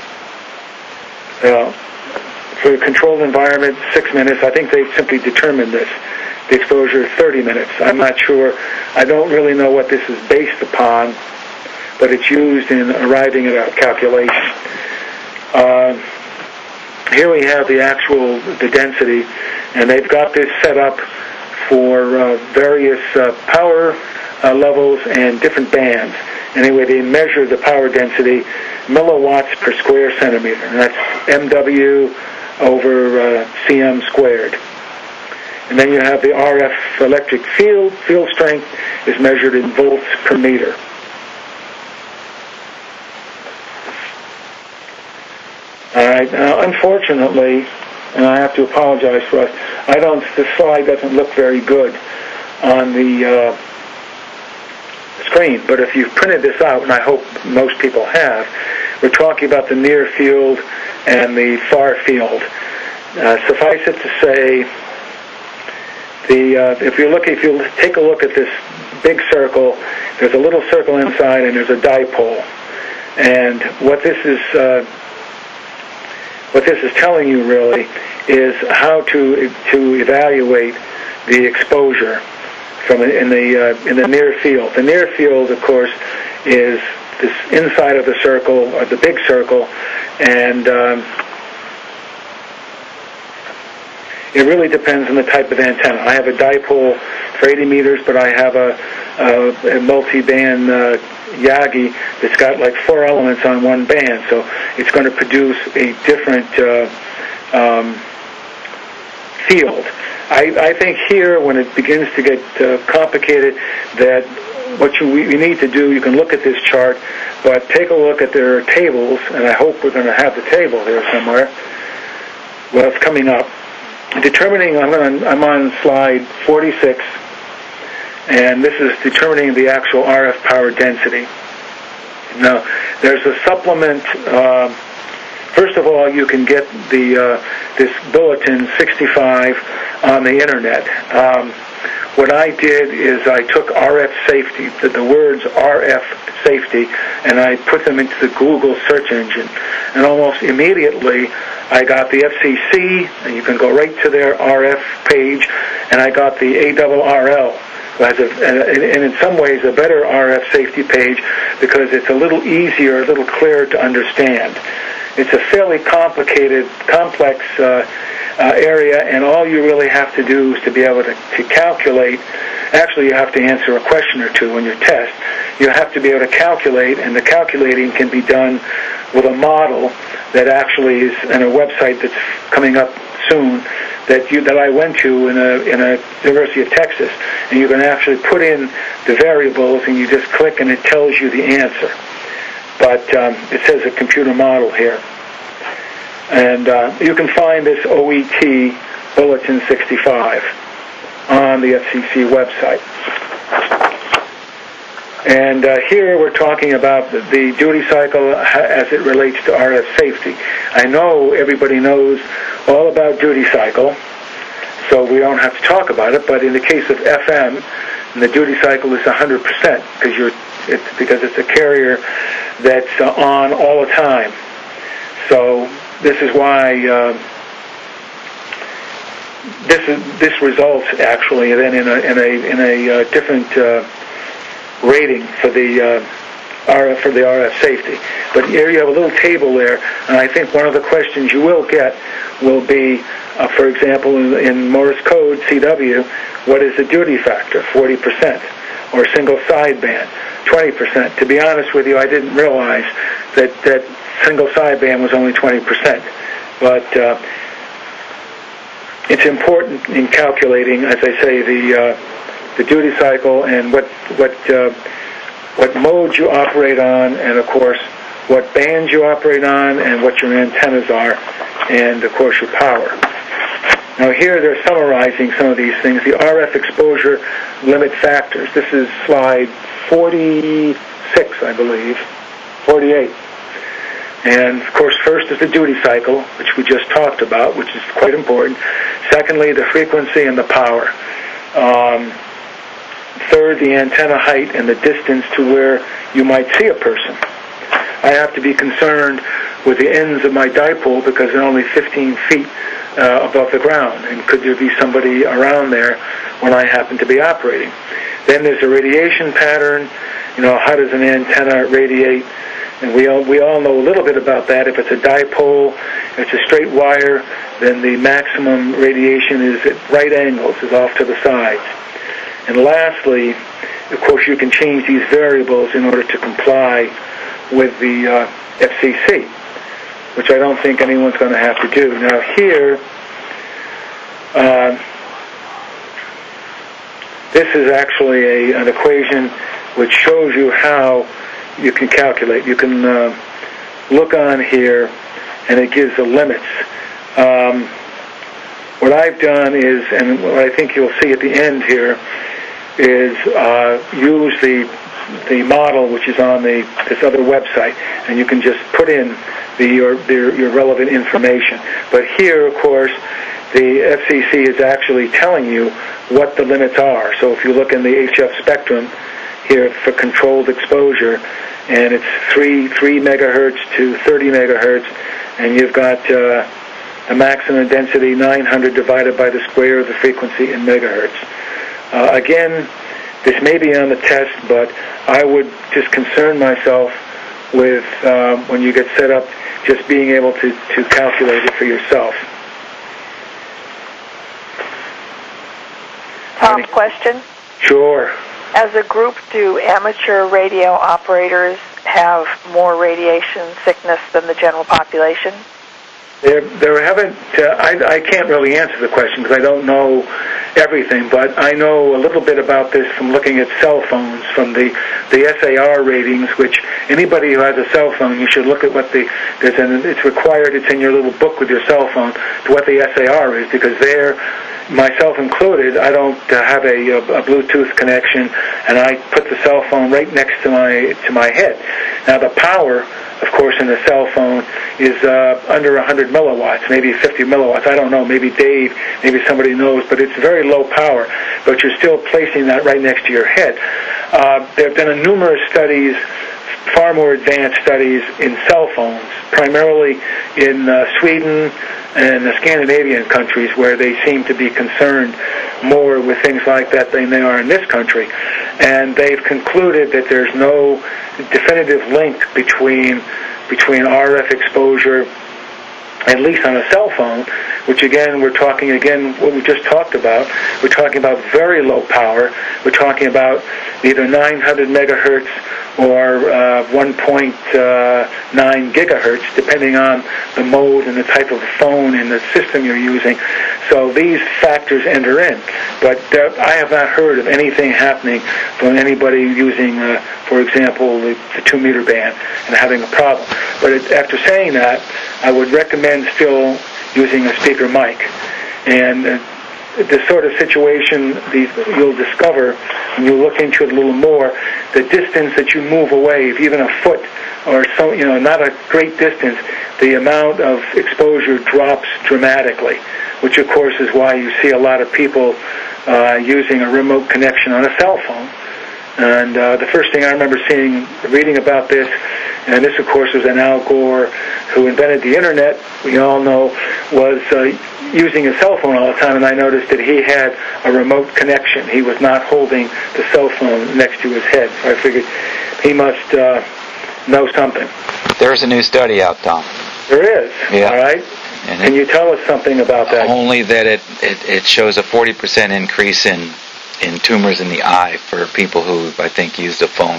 for a controlled environment, 6 minutes. I think they simply determined this. The exposure is 30 minutes. I'm not sure. I don't really know what this is based upon, but it's used in arriving at a calculation. here we have the density, and they've got this set up for various power levels and different bands. Anyway, they measure the power density milliwatts per square centimeter, and that's MW over CM squared. And then you have the RF electric field. Field strength is measured in volts per meter. All right. Now, unfortunately, and I have to apologize for us, the slide doesn't look very good on the screen. But if you've printed this out, and I hope most people have, we're talking about the near field and the far field. Suffice it to say, if you take a look at this big circle, there's a little circle inside, and there's a dipole. And what this is telling you really is how to evaluate the exposure in the near field. The near field, of course, is this inside of the circle, or the big circle, and it really depends on the type of antenna. I have a dipole for 80 meters, but I have a multi-band Yagi that's got like 4 elements on one band, so it's going to produce a different field. I think here, when it begins to get complicated, that what you need to do, you can look at this chart, but take a look at their tables, and I hope we're going to have the table here somewhere. Well, it's coming up. Determining, I'm on slide 46, and this is determining the actual RF power density. Now, there's a supplement. First of all, you can get this bulletin 65 on the internet. What I did is I took RF safety, the words RF safety, and I put them into the Google search engine. And almost immediately, I got the FCC, and you can go right to their RF page, and I got the ARRL, and in some ways a better RF safety page because it's a little easier, a little clearer to understand. It's a fairly complicated, complex area, and all you really have to do is to be able to calculate. Actually, you have to answer a question or two on your test. You have to be able to calculate, and the calculating can be done with a model that actually is in a website that's coming up soon that I went to in a University of Texas, and you can actually put in the variables, and you just click, and it tells you the answer. But it says a computer model here. And you can find this OET Bulletin 65 on the FCC website. And here we're talking about the duty cycle as it relates to RF safety. I know everybody knows all about duty cycle, so we don't have to talk about it, but in the case of FM, the duty cycle is 100% because it's a carrier that's on all the time. So this is why this results actually then in a different rating for the RF safety. But here you have a little table there, and I think one of the questions you will get will be, for example, in Morse code CW, what is the duty factor? 40%, or single sideband, 20%. To be honest with you, I didn't realize that single sideband was only 20%. But it's important in calculating, as I say, the duty cycle and what modes you operate on, and of course what bands you operate on, and what your antennas are, and of course your power. Now here they're summarizing some of these things. The RF exposure limit factors. This is slide 46, I believe, 48. And, of course, first is the duty cycle, which we just talked about, which is quite important. Secondly, the frequency and the power. Third, the antenna height and the distance to where you might see a person. I have to be concerned with the ends of my dipole because they're only 15 feet above the ground, and could there be somebody around there when I happen to be operating? Then there's a radiation pattern. How does an antenna radiate? And we all know a little bit about that. If it's a dipole, if it's a straight wire, then the maximum radiation is at right angles, is off to the sides. And lastly, of course, you can change these variables in order to comply with the FCC, which I don't think anyone's going to have to do. Now here, this is actually an equation which shows you how you can calculate. You can look on here, and it gives the limits. What I've done is, and what I think you'll see at the end here, is use the model which is on this other website, and you can just put in your relevant information. But here, of course, the FCC is actually telling you what the limits are. So if you look in the HF spectrum here for controlled exposure, and it's 3 megahertz to 30 megahertz, and you've got a maximum density 900 divided by the square of the frequency in megahertz. Again, this may be on the test, but I would just concern myself with, when you get set up, just being able to calculate it for yourself. Tom, question? Sure. As a group, do amateur radio operators have more radiation sickness than the general population? There haven't. I can't really answer the question because I don't know everything, but I know a little bit about this from looking at cell phones, from the SAR ratings, which anybody who has a cell phone, you should look at what it's required, it's in your little book with your cell phone, to what the SAR is, because there, myself included, I don't have a Bluetooth connection, and I put the cell phone right next to my head. Now the power, of course, in the cell phone is under 100 milliwatts, maybe 50 milliwatts. I don't know. Maybe Dave, maybe somebody knows, but it's very low power. But you're still placing that right next to your head. There have been numerous studies, far more advanced studies in cell phones, primarily in Sweden and the Scandinavian countries, where they seem to be concerned more with things like that than they are in this country. And they've concluded that there's no definitive link between RF exposure, at least on a cell phone, which again, we're talking what we just talked about. We're talking about very low power. We're talking about either 900 megahertz or 1.9 gigahertz, depending on the mode and the type of phone and the system you're using. So these factors enter in. But I have not heard of anything happening from anybody using, for example, the 2-meter band and having a problem. But after saying that, I would recommend still using a speaker mic. And this sort of situation, you'll discover when you look into it a little more, the distance that you move away, if even a foot or so, not a great distance, the amount of exposure drops dramatically, which of course is why you see a lot of people using a remote connection on a cell phone. And the first thing I remember reading about this, and this of course was an Al Gore who invented the internet, we all know, was using a cell phone all the time, and I noticed that he had a remote connection. He was not holding the cell phone next to his head, so I figured he must know something. There's a new study out, Tom. There is, yeah. All right? And can you tell us something about that? Only that it shows a 40% increase in tumors in the eye for people who, I think, used a phone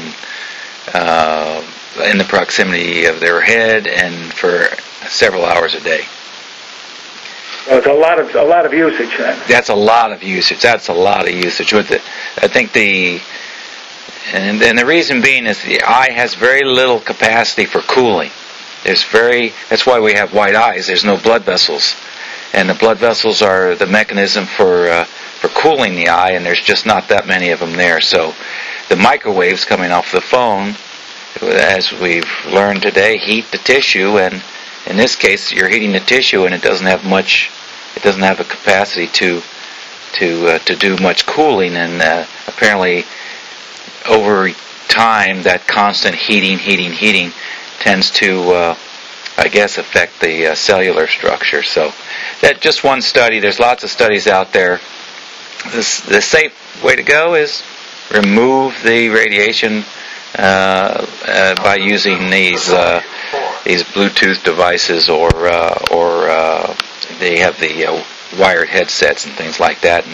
in the proximity of their head and for several hours a day. Well, it's a lot of usage then. That's a lot of usage. With it, I think and the reason being is the eye has very little capacity for cooling. That's why we have white eyes. There's no blood vessels, and the blood vessels are the mechanism for cooling the eye, and there's just not that many of them there. So the microwaves coming off the phone, as we've learned today, heat the tissue, and in this case, you're heating the tissue, and it doesn't have a capacity to do much cooling, and apparently over time, that constant heating tends to, I guess, affect the cellular structure. So that's just one study. There's lots of studies out there. The safe way to go is remove the radiation by using these Bluetooth devices, or they have the wired headsets and things like that,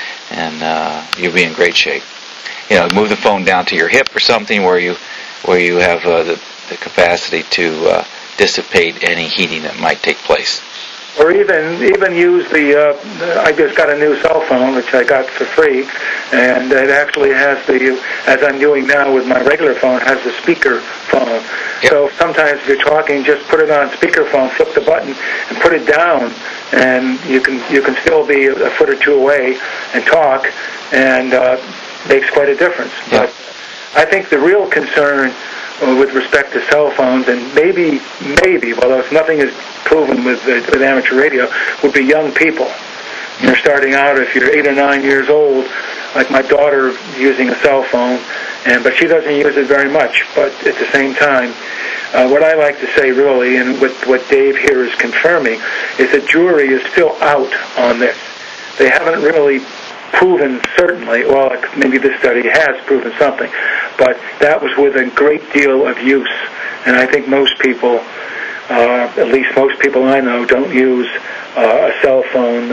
and you'll be in great shape. Move the phone down to your hip or something where you have the capacity to dissipate any heating that might take place. Or even use I just got a new cell phone, which I got for free, and it actually has as I'm doing now with my regular phone, has the speaker phone. Yep. So sometimes if you're talking, just put it on speakerphone, flip the button, and put it down, and you can still be a foot or two away and talk, and makes quite a difference. Yep. But I think the real concern with respect to cell phones, and maybe, although nothing is proven with amateur radio, would be young people. You're starting out, if you're 8 or 9 years old, like my daughter using a cell phone, but she doesn't use it very much. But at the same time, what I like to say really, and what Dave here is confirming, is the jury is still out on this. They haven't really proven certainly, well, maybe this study has proven something, but that was with a great deal of use. And I think most people, at least most people I know, don't use a cell phone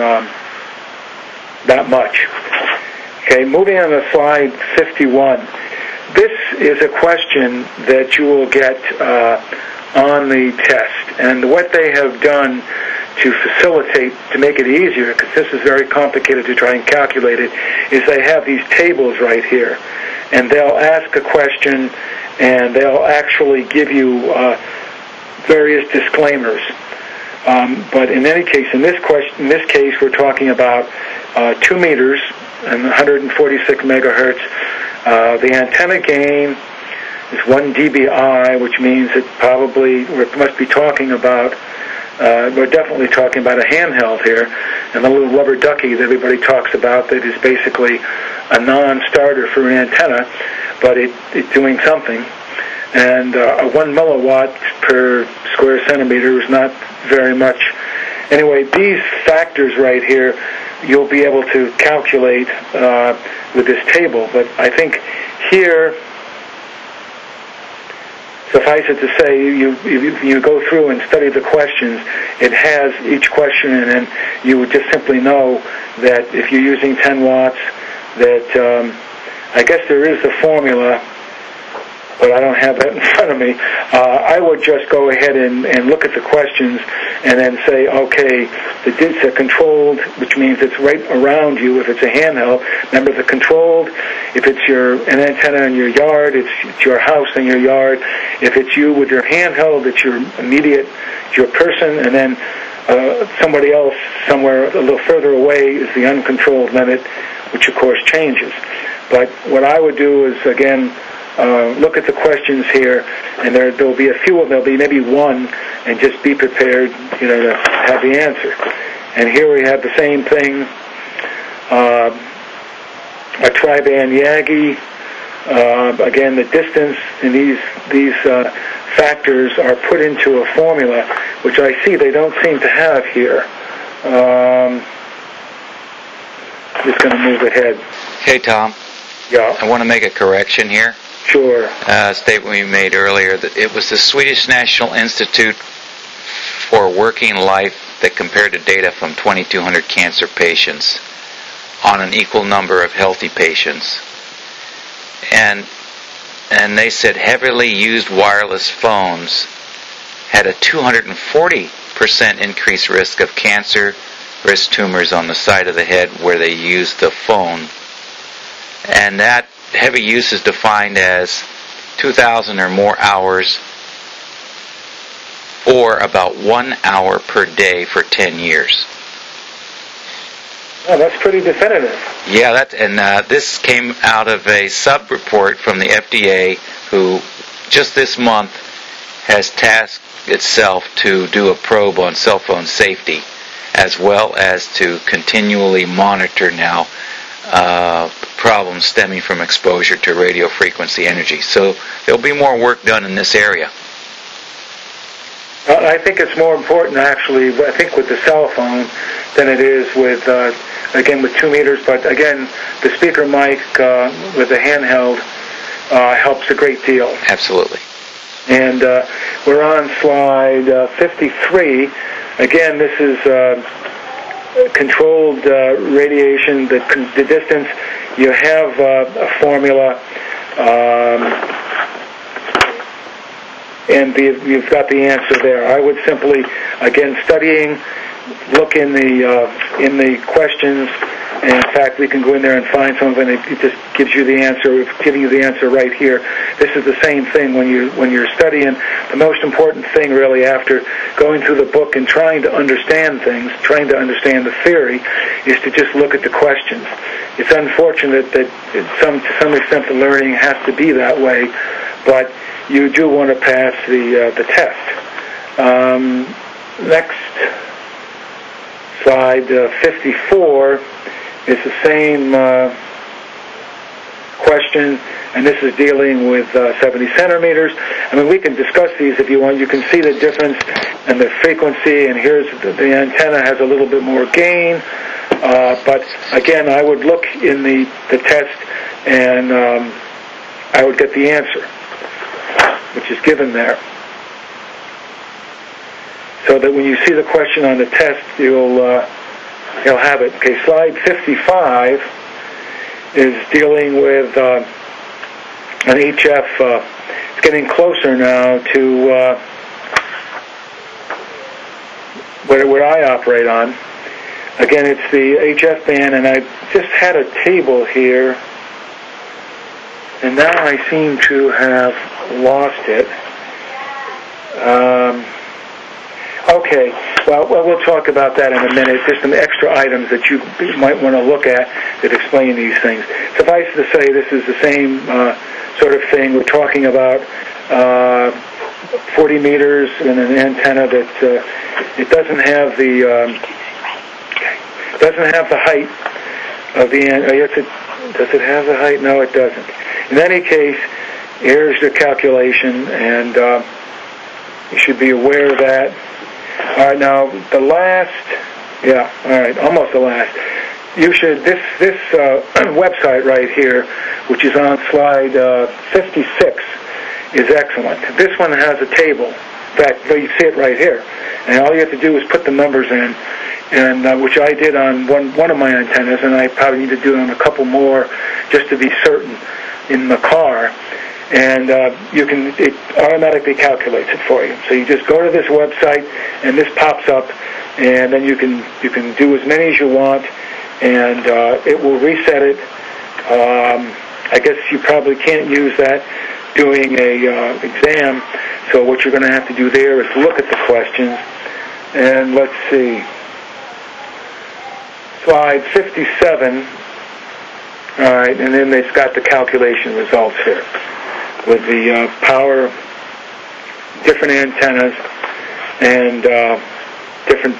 that much. Okay, moving on to slide 51. This is a question that you will get on the test. And what they have done to facilitate, to make it easier, because this is very complicated to try and calculate it, is they have these tables right here. And they'll ask a question, and they'll actually give you various disclaimers. But in any case, in this case, we're talking about 2 meters and 146 megahertz. The antenna gain is 1 dBi, which means it probably we must be talking about. We're definitely talking about a handheld here, and the little rubber ducky that everybody talks about that is basically a non-starter for an antenna, but it's doing something. And 1 milliwatt per square centimeter is not very much. Anyway, these factors right here, you'll be able to calculate with this table. But I think here, suffice it to say, you go through and study the questions. It has each question, and then you would just simply know that if you're using 10 watts, that I guess there is the formula, but I don't have that in front of me. I would just go ahead and look at the questions and then say, okay, it's a controlled, which means it's right around you if it's a handheld. Remember, the controlled, if it's an antenna in your yard, it's your house in your yard. If it's you with your handheld, it's your immediate, it's your person, and then somebody else somewhere a little further away is the uncontrolled limit, which of course changes. But what I would do is, again, look at the questions here, and there'll be a few of them. There'll be maybe one, and just be prepared, to have the answer. And here we have the same thing. A tri-band Yagi. Again, the distance and these factors are put into a formula, which I see they don't seem to have here. Just going to move ahead. Hey, Tom. Yeah. I want to make a correction here. Sure. Statement we made earlier that it was the Swedish National Institute for Working Life that compared the data from 2,200 cancer patients on an equal number of healthy patients, and they said heavily used wireless phones had a 240% increased risk of cancer, breast tumors on the side of the head where they used the phone, and that heavy use is defined as 2,000 or more hours, or about 1 hour per day for 10 years. Oh, that's pretty definitive. Yeah, this came out of a sub-report from the FDA, who just this month has tasked itself to do a probe on cell phone safety, as well as to continually monitor now problems stemming from exposure to radio frequency energy. So there'll be more work done in this area. I think it's more important, actually, I think, with the cell phone than it is with, again, with 2 meters. But again, the speaker mic with the handheld, helps a great deal. Absolutely. And we're on slide 53. Again, this is controlled radiation, the distance. You have a formula, and you've got the answer there. I would simply, again, studying, look in the questions. And in fact, we can go in there and find some of it. It just gives you the answer. It's giving you the answer right here. This is the same thing when you're studying. The most important thing, really, after going through the book and trying to understand things, trying to understand the theory, is to just look at the questions. It's unfortunate that to some extent the learning has to be that way, but you do want to pass the test. Next slide, 54. It's the same question, and this is dealing with 70 centimeters. I mean, we can discuss these if you want. You can see the difference and the frequency, and here's the antenna has a little bit more gain. But again, I would look in the test, and I would get the answer, which is given there. So that when you see the question on the test, you'll have it. Okay, slide 55 is dealing with an HF. It's getting closer now to where I operate on. Again, it's the HF band, and I just had a table here, and now I seem to have lost it. Okay, well, we'll talk about that in a minute. There's some extra items that you might want to look at that explain these things. Suffice to say, this is the same sort of thing. We're talking about 40 meters and an antenna that it doesn't have the height of the antenna. Does it have the height? No, it doesn't. In any case, here's the calculation, and you should be aware of that. All right, now the last, almost the last. You should this website right here, which is on slide 56, is excellent. This one has a table. In fact, you see it right here, and all you have to do is put the numbers in, and which I did on one of my antennas, and I probably need to do it on a couple more just to be certain in the car. And it automatically calculates it for you. So you just go to this website, and this pops up, and then you can do as many as you want, and it will reset it. I guess you probably can't use that doing a exam. So what you're going to have to do there is look at the questions, and let's see, slide 57. All right, and then it's got the calculation results here, with the power, different antennas, and different.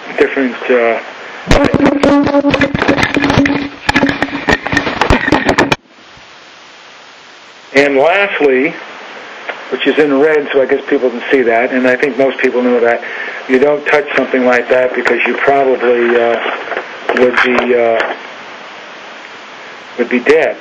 And lastly, which is in red, so I guess people can see that, and I think most people know that, you don't touch something like that because you probably would be dead.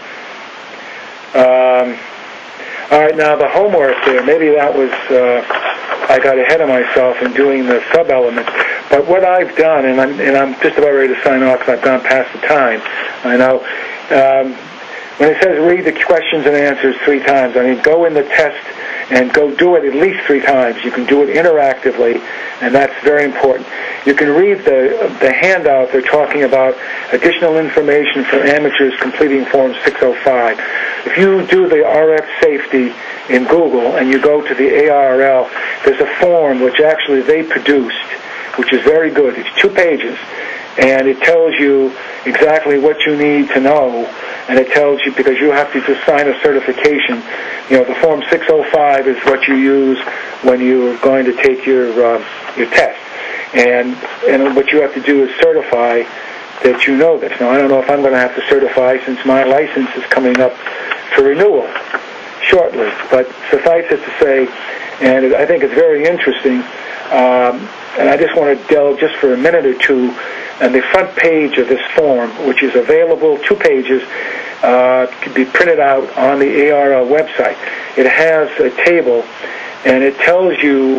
All right, now the homework there, maybe that was, I got ahead of myself in doing the sub-elements, but what I've done, and I'm just about ready to sign off because I've gone past the time, I know, when it says read the questions and answers 3 times, I mean, go in the test and go do it at least 3 times. You can do it interactively, and that's very important. You can read the handout. They're talking about additional information for amateurs completing Form 605. If you do the RF safety in Google and you go to the ARRL, there's a form which actually they produced, which is very good. It's 2 pages, and it tells you exactly what you need to know, and it tells you, because you have to just sign a certification. You know, the Form 605 is what you use when you're going to take your test. And what you have to do is certify that you know this. Now, I don't know if I'm going to have to certify since my license is coming up for renewal shortly. But suffice it to say, and I think it's very interesting, and I just want to delve just for a minute or two on the front page of this form, which is available, 2 pages, can be printed out on the ARL website. It has a table, and it tells you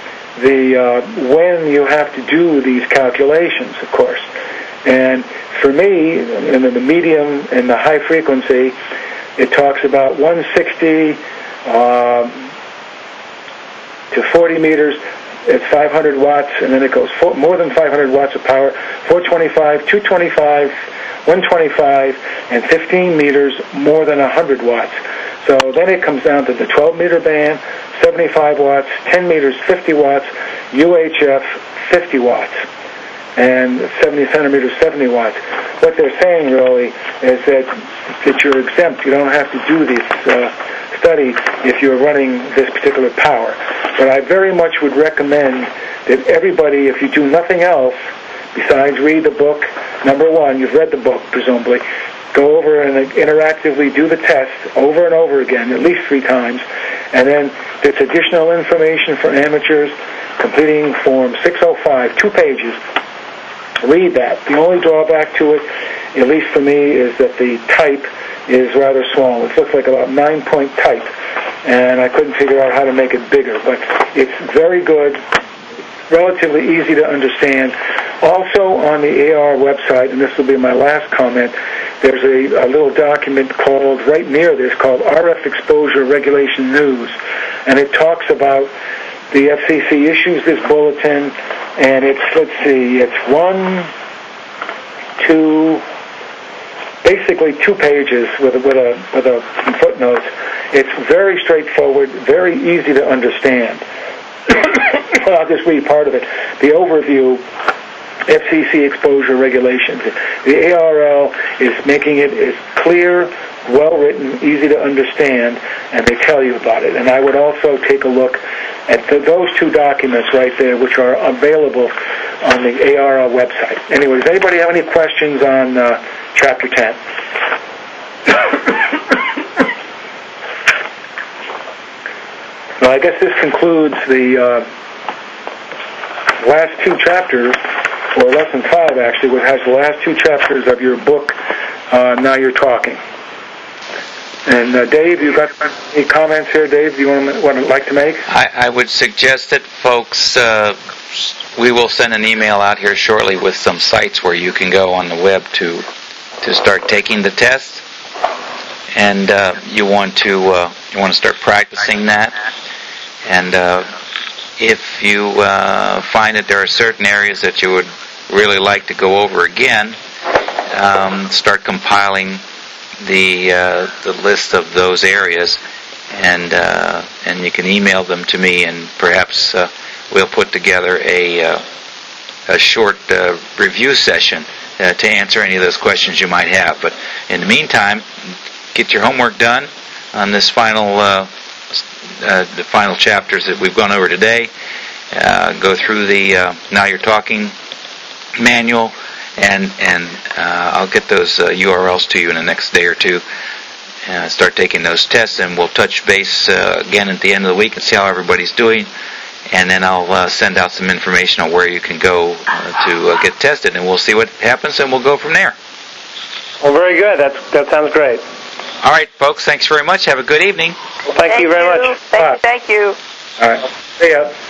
when you have to do these calculations, of course. And for me, in the medium and the high frequency, it talks about 160 to 40 meters. It's 500 watts, and then it goes more than 500 watts of power, 425, 225, 125, and 15 meters, more than 100 watts. So then it comes down to the 12-meter band, 75 watts, 10 meters, 50 watts, UHF, 50 watts, and 70 centimeters, 70 watts. What they're saying really is that you're exempt. You don't have to do this study if you're running this particular power. But I very much would recommend that everybody, if you do nothing else besides read the book, number one, you've read the book, presumably, go over and interactively do the test over and over again, at least 3 times, and then there's additional information for amateurs, completing Form 605, 2 pages. Read that. The only drawback to it, at least for me, is that the type is rather small. It looks like about 9-point type, and I couldn't figure out how to make it bigger. But it's very good, relatively easy to understand. Also on the AR website, and this will be my last comment, there's a little document called, right near this, called RF Exposure Regulation News, and it talks about the FCC issues this bulletin, and it's, it's 2 pages with a footnotes. It's very straightforward, very easy to understand. I'll just read part of it. The overview, FCC exposure regulations. The ARL is making it as clear, well-written, easy to understand, and they tell you about it. And I would also take a look at those 2 documents right there, which are available on the ARL website. Anyway, does anybody have any questions on Chapter 10? Well, I guess this concludes the last 2 chapters, or Lesson 5 actually, which has the last 2 chapters of your book, Now You're Talking. And Dave, you got any comments here? Dave, do you like to make? I would suggest that folks, we will send an email out here shortly with some sites where you can go on the web to start taking the test, and you want to start practicing that. And if you find that there are certain areas that you would really like to go over again, start compiling the list of those areas, and you can email them to me, and perhaps we'll put together a short review session to answer any of those questions you might have. But in the meantime, get your homework done on this the final chapters that we've gone over today. Go through the Now You're Talking manual, and I'll get those URLs to you in the next day or 2. Start taking those tests, and we'll touch base again at the end of the week and see how everybody's doing. And then I'll send out some information on where you can go to get tested, and we'll see what happens, and we'll go from there. Well, very good. That sounds great. All right, folks, thanks very much. Have a good evening. Well, thank you very much. Thank you. All right. See ya.